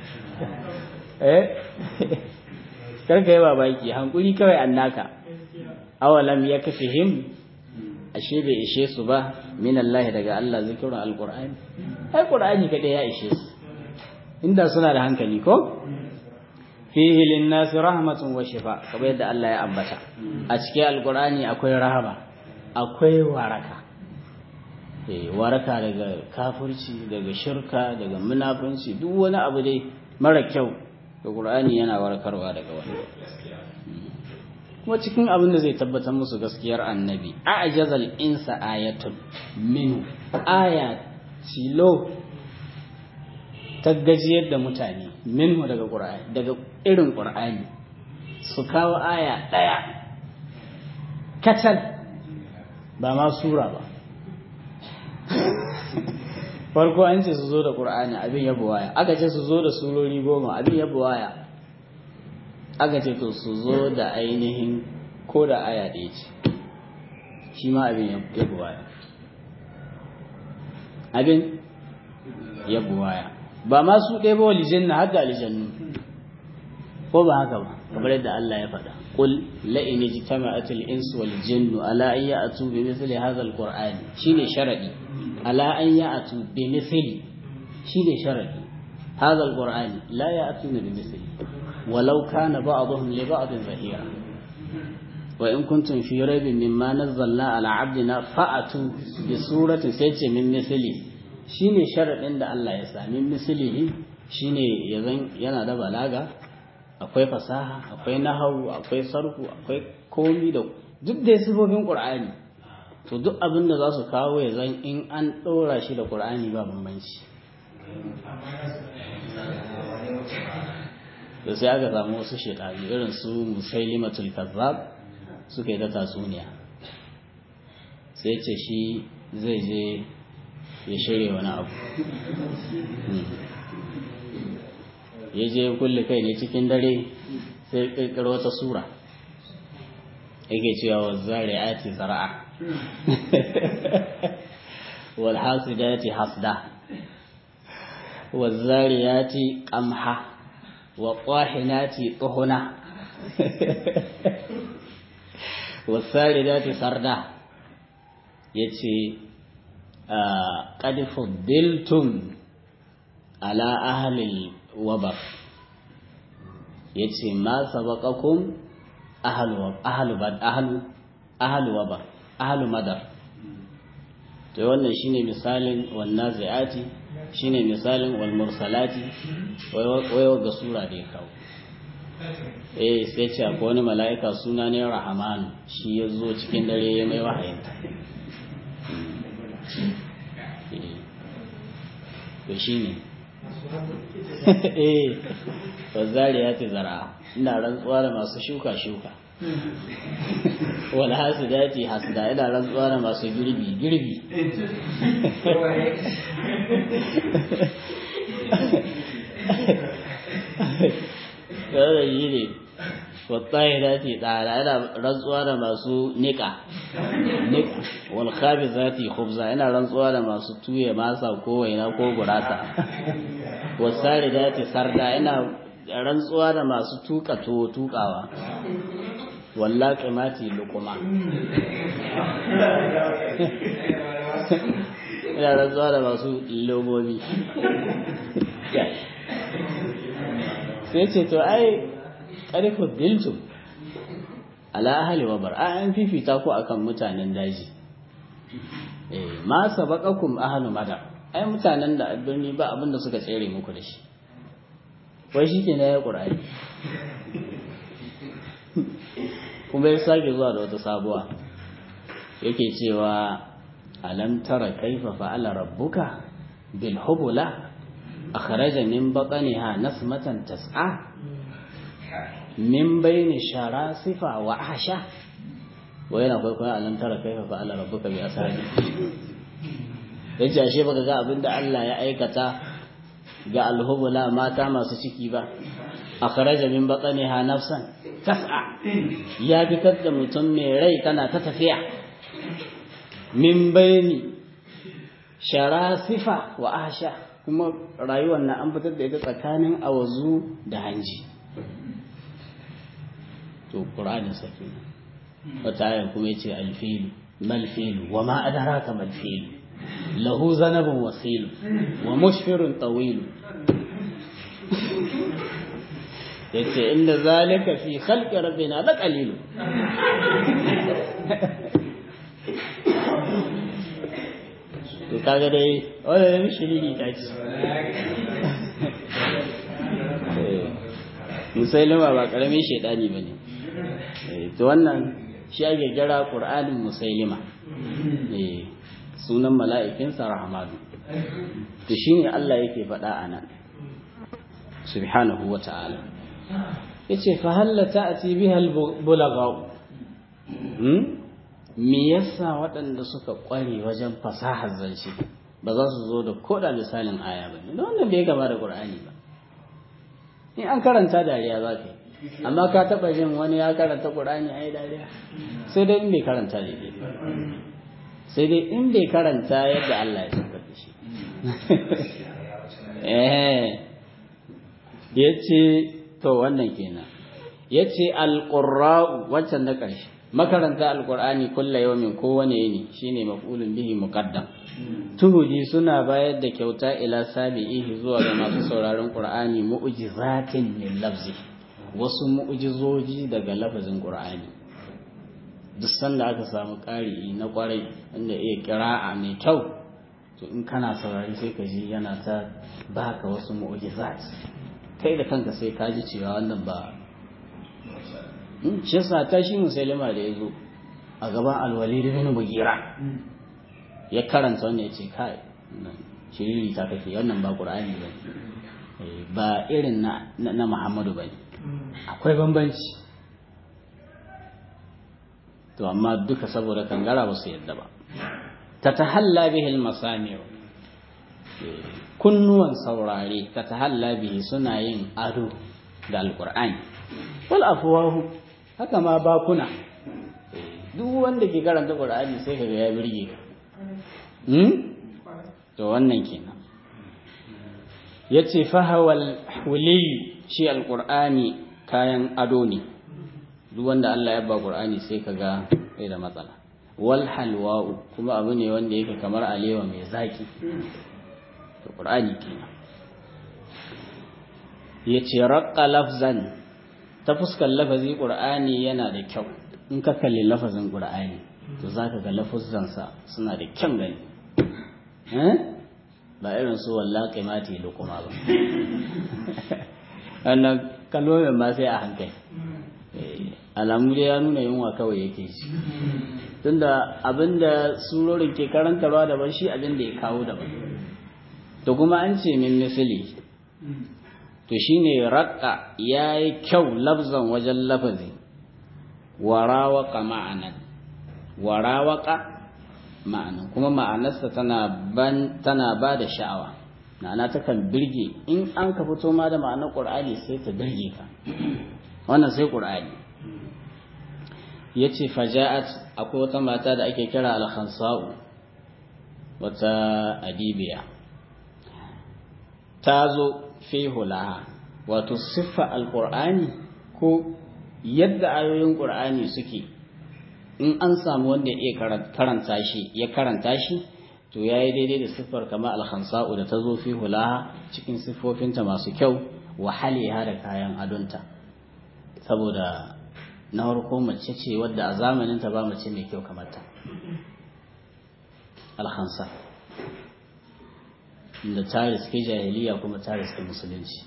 Karka yi babaki, hankuri kawai annaka. Awalam ya kafihim, ashe bai ishe su ba min Allah daga Allah zikirin alƙur'ani. Ai ƙur'ani kaɗai ya ishe su, inda suna da hankali ko? Fihi linnasi rahmatun wa shifa, kamar yadda Allah ya ambata a cikin alkur'ani akwai rahama, akwai waraka. Waraka daga kafirci, daga shirka, daga munafunci, duk wani abu dai mara kyau da qur'ani yana warkarwa daga wani. Kuma cikin abin da zai tabbatar musu gaskiyar annabi, a'jazal insa ayatun min aya tilo ta gajiyar da mutane minhu daga ƙur'ani, daga irin ƙur'ani, su kawo aya ɗaya kacal, ba ma sura ba. Farko an ce su zo da ƙur'ani, abin ya buwaya. Aka ce su zo da surori 10, abin ya buwaya. Aka ce to su zo da ainihin ko da aya ɗaya ce, shi ma abin ya buwaya. Abin ya buwaya. Ba ma su ɗaya ba, walijanna har da aljannu, ko ba haka ba, kamar yadda Allah ya faɗa. Qul la in ijtama'atil insu wal jinnu ala an ya'tu bi mithli hadha al qur'ani, shine sharadi. Ala an ya'tu bi mithli, shine sharadi. Hadha al qur'ani la ya'tuna bi mithli walau kana ba'dhum li ba'dhin zahira. Wa in kuntum fi raybin mimma nazzalna ala 'abdina fa'atu bi suratin, sai ce min mithli. Shine sharaɗin da Allah ya sami misalihi, shine yazan yana da balaga, akwai fasaha, akwai nahawu, akwai sarfu, akwai komi da duk da sifofin Qur'ani. To duk abin da za su kawo yazan in an ɗora shi da Qur'ani ba bambanci. To sai aka samu wasu shedani irin su Musailimatul Kazzab suka yi ta tatsuniya. Sai ce shi zai je ya shirya wani abu, ya je kulle kai ne cikin dare, sai ƙirƙiro wata sura yake cewa wa zari'ati zar'a wal hasidati hasda wa zariyati qamha wa qahinati tuhuna wa saridati sarda. Yace qad fuddiltum ala ahli wabar, yace ma sabaqakum ahlu wabar ahlu madar. to wannan shine misalin wannan zai'ati, shine misalin wal mursalati, wayo ga sura da ya kawo. Sai ce akwai wani mala'ika suna ne Rahman, shi ya zo cikin dare ya mai wahayinta. To shi ne wazzari ya ce zara, ina rantsuwa da masu shuka wal hasidati hasida, ina rantsuwa da masu girbi da yi ne wasayidati dala ina rantsuwa da masu nika wal khabizati khubza ina rantsuwa da masu tuye masa ko waina ko gurasa wasaridati sarda ina rantsuwa da masu tukawa wallahi mati lukuma ina rantsuwa da masu lobobi sai ce to ai ƙarfi diltu ala ahli wabar an fifita ku akan mutanen daji ma sabaqakum ahlu madar ai mutanen da birni ba abin da suka tsere muku da shi wai shikenan ya qur'ani kuma ya sake zuwa da wata sabuwa yake cewa alam tara kaifa fa'ala rabbuka bil hubula akhraja min batniha nasmatan tas'a min bayni sharasifa wa ahsha wa yana kwaikwayon alam tara kaifa fa'ala rabbuka bi ashabi yace ashe baka ga abinda Allah ya aikata ga alhubula mata masu ciki ba akhraja min batniha nafsan tas'a ya fitar da mutum mai rai tana ta tafiya min bayni sharasifa wa ahsha kuma rayuwar na an fitar da ita tsakanin awazu da hanji to qur'anin sakina wata ayan kuma yace alfil malfil wa ma adraka malfil lahu zanabun wasil wa mushfirun tawil yace inda zalika fi khalqi rabbina la qalil to kaga dai wannan shiriri ta ce musailima ba karamin shedani bane to wannan shi ake kira qur'anin musailima sunan mala'ikinsa rahmanu to shine Allah yake faɗa anan subhanahu wata'ala yace fa hal ta'ti biha al-bulagha me yasa waɗanda suka ƙware wajen fasahar zance ba za su zo da koda misalin aya ba ne wannan bai gaba da Qur'ani ba in an karanta dariya za ka yi amma ka taɓa jin wani ya karanta Qur'ani ai dariya sai dai in bai karanta daidai ba sai dai in bai karanta yadda Allah ya saukar da shi yace to wannan kenan yace al-qurra'u wancan na ƙarshe makaranta alqur'ani kullu yawmin kowane yini shine maf'ulun bihi muqaddam tuhudi suna bayar da kyauta ila sabihi zuwa ga masu sauraron qur'ani mu'jizatin min lafzi wasu mu'jizoji daga lafazin qur'ani duk sanda aka samu ƙari na kwarai wanda iya qira'a mai kyau to in kana saurari sai ka ji yana ta baka wasu mu'jizat kai da kanka sai ka ji cewa wannan ba shi yasa ta shi musulma da ya zo a gaban alwalid bin mugira ya karanta wannan ya ce kai shiriri ta kake wannan ba qur'ani ba ba irin na Muhammadu bane akwai bambanci to amma duka saboda kangara ba su yadda ba tatahalla bihi almasami'u kunnuwan saurare tatahalla bihi suna yin ado da alqur'ani wal afwahu haka ma bakuna duk wanda ke karanta qur'ani sai kaga ya birge ka to wannan kenan yace fahawal huli shi alqur'ani kayan ado ne duk wanda Allah ya ba qur'ani sai kaga sai da matsala wal halwa kuma abu ne wanda yake kamar alewa mai zaki to qur'ani kenan yace raqqa lafzan ta fuskar lafazi qur'ani yana da kyau in ka kalli lafazin qur'ani to zaka ga lafuzansa suna da kyan gani ba irin su wallahi mati lukuma ba annan kalmomin ma sai a hankali alamu da ya nuna yunwa kawai yake shi tunda abinda surorin ke karantarwa daban shi abinda ya kawo daban to kuma an ce min misali to shine raqqa yayi kyau lafzan wajen lafazi warawaqa ma'anan kuma ma'anarsa tana ba da sha'awa ma'ana takan birge in an ka fito ma da ma'anar qur'ani sai ta birge ka wannan sai qur'ani yace faja'at akwai wata mata da ake kira al-khansa'u wata adibiya tazo fi hulaha wato siffa al-qur'ani ko yadda ayoyin qur'ani suke in an samu wanda ya karanta shi to yayi daidai da siffar kama al-khansa'u da tazo fi hulaha cikin siffofinta masu kyau wa haliha da kayan adonta saboda na farko mace ce wadda a zamanin ta ba mace mai kyau kamar ta al-khansa inda ta riske jahiliya kuma ta riske musulunci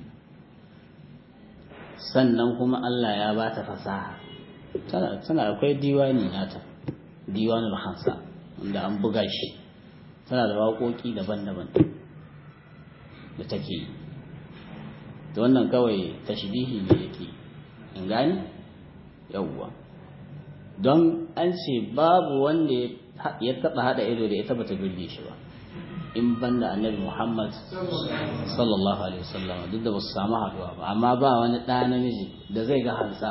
sannan kuma Allah ya ba ta fasaha tana akwai diwani nata diwanul khansa wanda an buga shi tana da waƙoƙi daban-daban da take yi da wannan kawai tashbihi ne yake in gani yawwa don an ce babu wanda ya taba hada ido da ita bata birge shi ba in banda annabi Muhammad sallallahu alaihi wasallam duk da basu samu haduwa ba amma ba wani ɗa namiji da zai ga hansa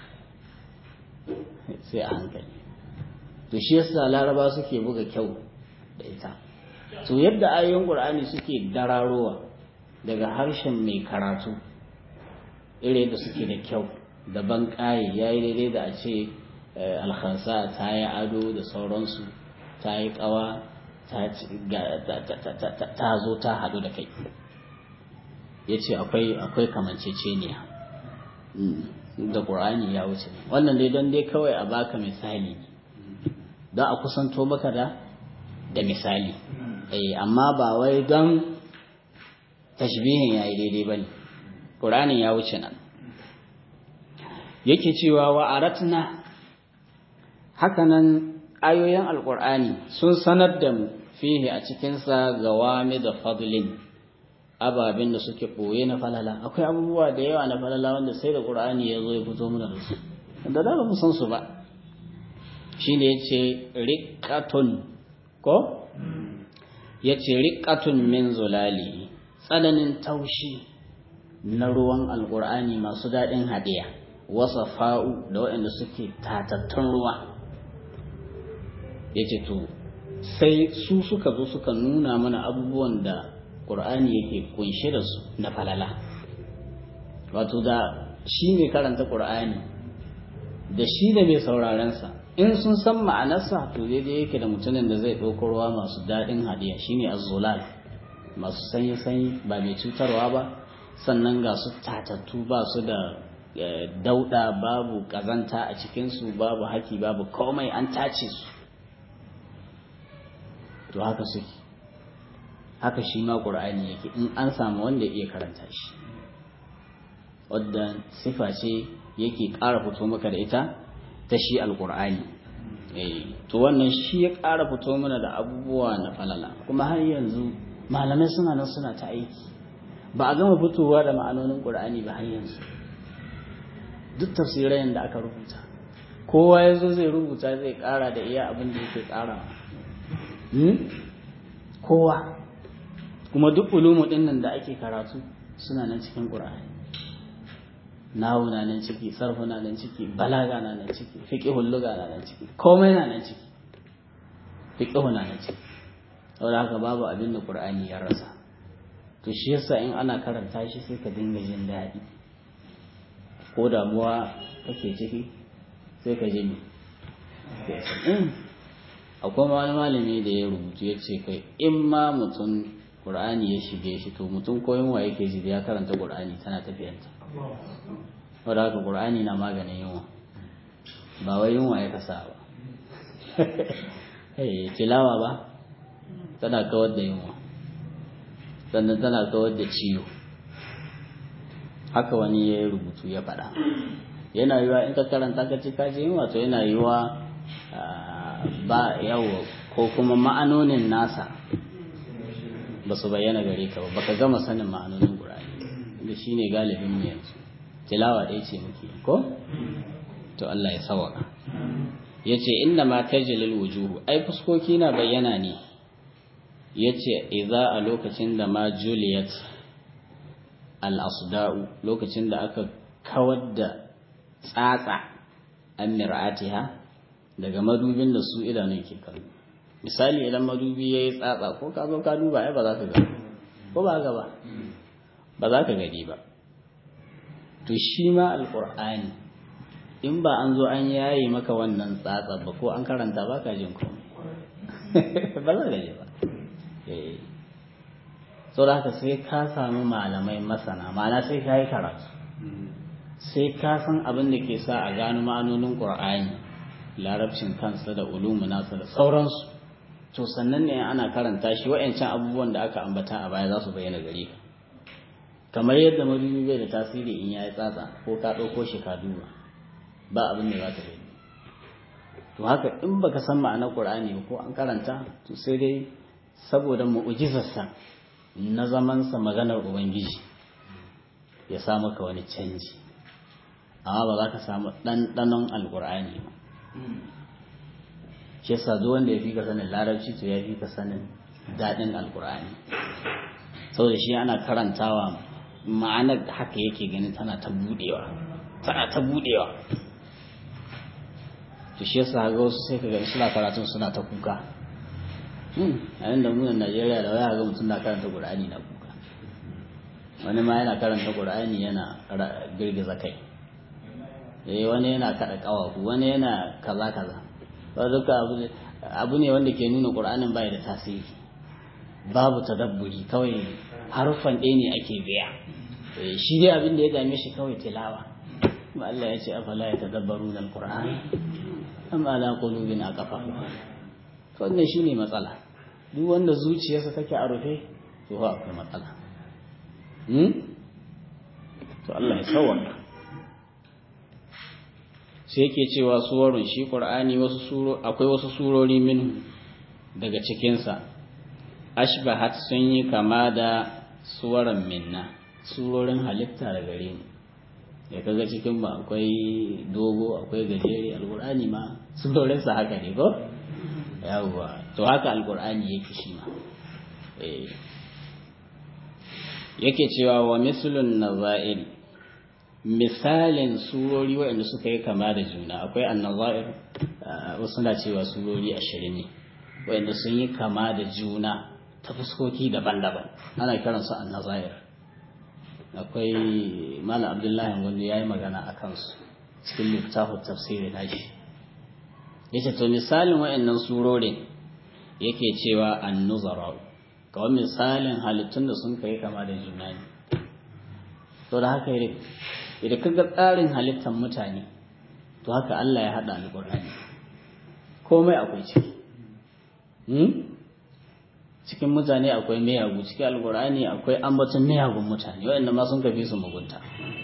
sai a hankali to shi yasa laraba suke buga kyau da ita to yadda ayoyin qur'ani suke dararowa daga harshen mai karatu ire da suke da kyau da ban ƙaye yayi daidai da a ce alkhansa ta yi ado da sauransu ta yi ƙawa ta zo ta haɗu da kai ya ce akwai kamanceceniya da ƙur'ani ya wuce wannan dai don dai kawai a baka misali don a kusanto maka da misali amma ba wai don tashbihin ya yi daidai ba ne ƙur'anin ya wuce nan yake cewa wa aratna hakanan ayoyin alƙur'ani sun sanar da mu fihi a cikinsa gawami da fadlin ababen da suke ɓoye na falala akwai abubuwa da yawa na falala wanda sai da ƙur'ani ya zo ya fito mana da su da ba mu san su ba shi ne ya ce riƙatun ko ya ce riƙatun min zulali tsananin taushi na ruwan alƙur'ani masu daɗin haɗiya wasa fa'u da waɗanda suke tatattun ruwa ya ce to sai su suka zo suka nuna mana abubuwan da ƙur'ani yake kunshe da su na falala wato da shi mai karanta ƙur'ani da shi da mai saurarensa in sun san ma'anarsa to daidai yake da mutumin da zai ɗauko ruwa masu daɗin hadiya shine azzulal masu sanyi-sanyi ba mai cutarwa ba sannan ga su tatattu ba su da dauɗa babu ƙazanta a cikinsu babu haki babu komai an tace su to haka suke haka shi ma ƙur'ani yake in an samu wanda iya karanta shi wadda sifa ce yake ƙara fito maka da ita ta shi alƙur'ani to wannan shi ya ƙara fito mana da abubuwa na falala kuma har yanzu malamai suna nan suna ta aiki ba a gama fitowa da ma'anonin ƙur'ani ba har yanzu duk tafsirai da aka rubuta kowa ya zo zai rubuta zai ƙara da iya abin da yake ƙara kowa kuma duk ulumu ɗin nan da ake karatu suna nan cikin ƙur'ani nahu na nan ciki sarfu na nan ciki balaga na nan ciki fiqhul lugha na nan ciki komai na nan ciki fiqhu na nan ciki saboda haka babu abin da Qur'ani ya rasa to shi yasa in ana karanta shi sai ka dinga jin daɗi ko damuwa kake ciki sai ka ji ni akwai wani malami da ya rubutu ya ce kai in ma mutum Qur'ani ya shige shi to mutum ko yunwa yake ji ya karanta Qur'ani tana tafiyanta wadda haka ƙur'ani na maganin yunwa ba wai yunwa ya kasa ba tilawa ba tana kawar da yunwa sannan tana kawar da ciwo haka wani ya yi rubutu ya faɗa yana yiwa in ka karanta ka ci kaji yunwa to yana yiwa ba yawo ko kuma ma'anonin nasa ba su bayyana gare ka ba baka gama sanin ma'anonin ƙur'ani da shi ne galibin mu yanzu tilawa ɗaya ce muke ko to Allah ya sawaka yace inna ma tajlil wujuhu ai fuskoki na bayyana ne yace idza a lokacin da ma juliyat al asda'u lokacin da aka kawar da tsatsa an mir'atiha daga madubin da su idanun ke kallo misali idan madubi yayi tsatsa ko ka zo ka duba ai ba za ka ga ko ba ga ba za ka gani ba to shi ma alqur'ani in ba an zo an yayi maka wannan tsatsa ba ko an karanta ba ka jin komai ba za ka ji ba so da haka sai ka samu malamai masana ma'ana sai ka yi karatu sai ka san abin da ke sa a gano ma'anonin ƙur'ani larabcin kansa da ulumu nasa da sauransu to sannan ne ana karanta shi wa'ancan abubuwan da aka ambata a baya za su bayyana gare ka kamar yadda madubi bai da tasiri in ya yi tsatsa ko ka ɗauko shi ka duba ba abin da za ka gani to haka in baka san ma'anar ƙur'ani ko an karanta to sai dai saboda mu'ujizarsa na zamansa maganar ubangiji ya sa maka wani canji amma ba za ka samu ɗanɗanon alƙur'ani ba shi yasa duk wanda ya fi ka sanin larabci to ya fi ka sanin daɗin alƙur'ani saboda shi ana karantawa ma'anar haka yake ganin tana ta buɗewa to shi yasa ga wasu sai ka ga suna karatun suna ta kuka a yanda munan Najeriya da waya ga mutum na karanta Qur'ani na kuka wani ma yana karanta Qur'ani yana girgiza kai wani yana kada kawafu wani yana kaza ba duka abu ne wanda ke nuna Qur'anin bai da tasiri babu tadabburi kawai harufan ɗaya ne ake biya shi dai abin da ya dame shi kawai tilawa ba Allah ya ce afala ya tadabbaruna al-Qur'an amma ala qulubin aqfaluha to wannan shine matsala duk wanda zuciyarsa take a rufe to fa akwai matsala to Allah ya sauwaka sai yake cewa suwarun shi Qur'ani akwai wasu surori min daga cikin sa ashbahat sun yi kama da suwaran minna surorin halitta da gare ni ya kaga cikin ba akwai dogo akwai gajere alqur'ani ma surorin sa haka ne ko yawwa to haka alqur'ani yake shi ma yake cewa wa mislun nazair misalin surori waɗanda suka yi kama da juna akwai annazair wasu na cewa surori 20 ne waɗanda sun yi kama da juna ta fuskoki daban-daban ana kiransu annazair akwai malam abdullahi wanda ya yi magana a kansu cikin littafin tafsiri nashi yace to misalin waɗannan surorin yake cewa an-nuzara kawai misalin halittun da sun kai kama da juna ne to da haka idan kaga tsarin halittar mutane to haka Allah ya hada alqur'ani komai akwai ciki cikin mutane akwai miyagu cikin alqur'ani akwai ambaton miyagun mutane waɗanda ma sun kafi su mugunta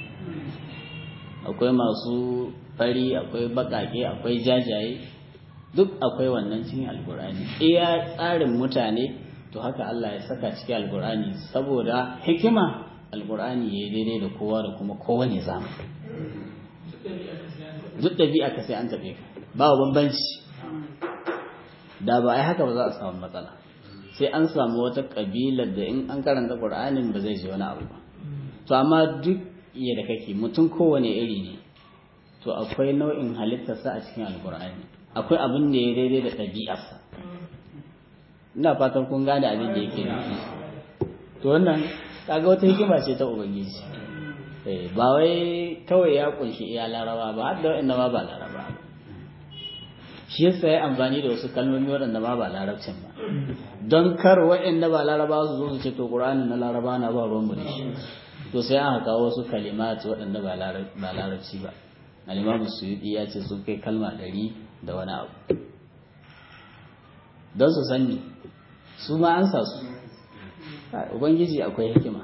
akwai masu fari akwai bakake akwai jajaye duk akwai wannan cikin alqur'ani iya tsarin mutane to haka Allah ya saka cikin alqur'ani saboda hikima alqur'ani yayi daidai da kowa da kuma kowane zamani duk dabi'a ka sai an tabe ka ba bambanci da ba ai haka ba za a samu matsala sai an samu wata kabilar da in an karanta qur'anin ba zai ji wani abu ba to amma duk yadda kake mutum kowane iri ne to akwai nau'in halittarsa a cikin alqur'ani akwai abin da ya daidai da ɗabi'arsa ina fatan kun gane abin da yake nufi to wannan kaga wata hikima ce ta ubangiji ba wai kawai ya kunshi iya laraba ba har da wanda ma ba laraba shi yasa ya amfani da wasu kalmomi waɗanda ma ba larabcin ba don kar waɗanda ba laraba su zo su ce to qur'ani na laraba na ba ruwan mu da shi to sai aka kawo wasu kalimat waɗanda ba larabci ba al-Imam Suyuti ya ce sun kai kalma 100 da wani abu don su sani su ma an sa su ubangiji akwai hikima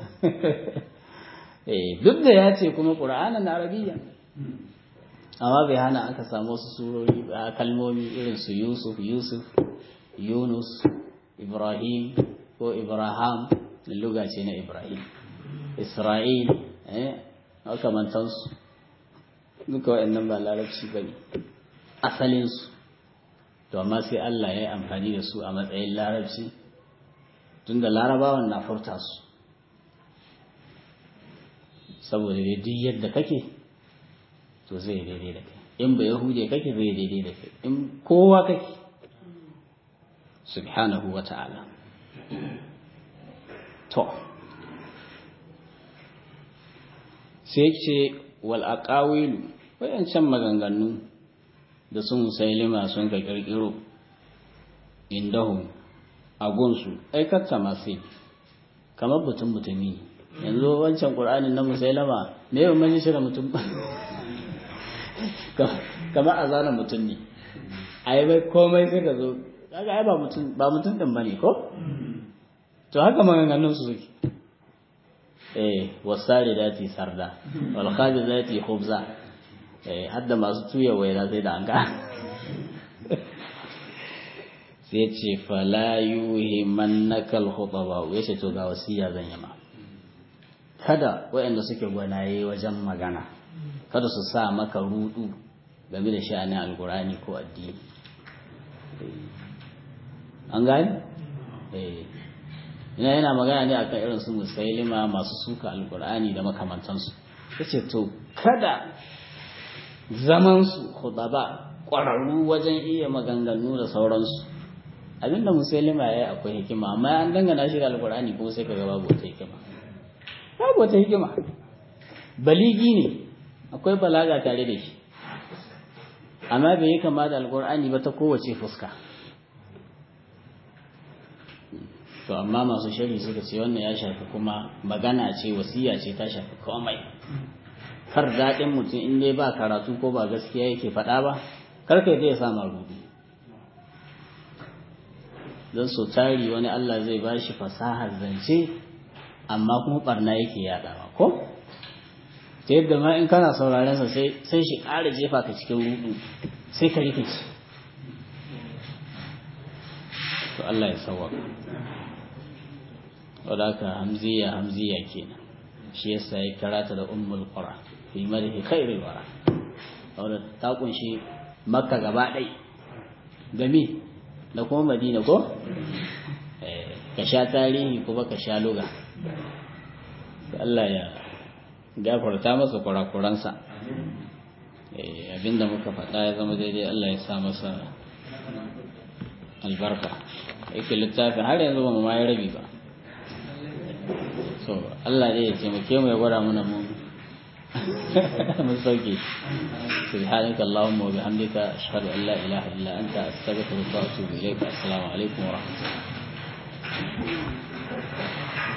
duk da ya ce kuma ƙura'anin arabiyya amma bai hana aka samu wasu surori kalmomi irin su yusuf yunus ibrahim ko ibrahim luga ce na ibrahim isra'il makamantansu duka waɗannan ba larabci ba ne asalinsu to amma sai Allah ya yi amfani da su a matsayin larabci tunda larabawan na furta su saboda dai duk yadda kake to zai daidai da kai in ba yahude kake zai daidai da kai in kowa kake subhanahu wa ta'ala to sai ce wal aqawilu wayancan maganganu da sun musailima sun ka kirkiro indahu agunsu aikata masu kamar mutum mutumi yanzu wancan qur'anin na musailama me yawan mani shi da mutum kamar azanan mutum ne ai bai komai sai ka zo kaga ai ba mutum din bane ko to haka maganganun su suke wasari dati sarda wal khadi dati khubza hadda masu tuya waina sai da anka sai ce fala yuhimannakal khutaba yace to ga wasiya zan yi ma kada waɗanda suke gwanaye wajen magana kada su sa maka rudu game da sha'anin alqur'ani ko addini an gani yana magana ne akan irin su musailima masu suka alqur'ani da makamantansu yace to kada zaman su khutaba ƙwararru wajen iya maganganu da sauransu abinda musailima yayi akwai hikima amma an dangana shi da alqur'ani kuma sai kaga babu wata hikima babu wata hikima baligi ne akwai balaga tare da shi amma bai yi kama da alqur'ani ba ta kowace fuska to amma masu sharhi suka ce wannan ya shafi kuma magana ce wasiya ce ta shafi komai kar daɗin mutum in dai ba karatu ko ba gaskiya yake faɗa ba kar kai zai sama rudu don so tari wani Allah zai ba shi fasahar zance amma kuma barna yake yaɗawa ko ta yadda ma in kana sauraren sa sai shi ƙara jefa ka cikin rudu sai ka rikici to Allah ya sauwaka wadaka hamziya kenan shi yasa ya karata da ummul qura fi madhi khairil wara wadda ta kunshi makka gaba ɗai gami da kuma madina ko ka sha tarihi kuma ka sha luga Allah ya gafarta masa kurakuransa abinda muka faɗa ya zama daidai Allah ya sa masa albarka yake littafin har yanzu ba mu ma yi rabi ba so Allah dai ya taimake mu ya gwada mana mu mun sauke subhanaka allahumma wa bihamdika ashhadu an la ilaha illa anta astaghfiruka wa atubu ilayk assalamu alaikum wa rahmatullahi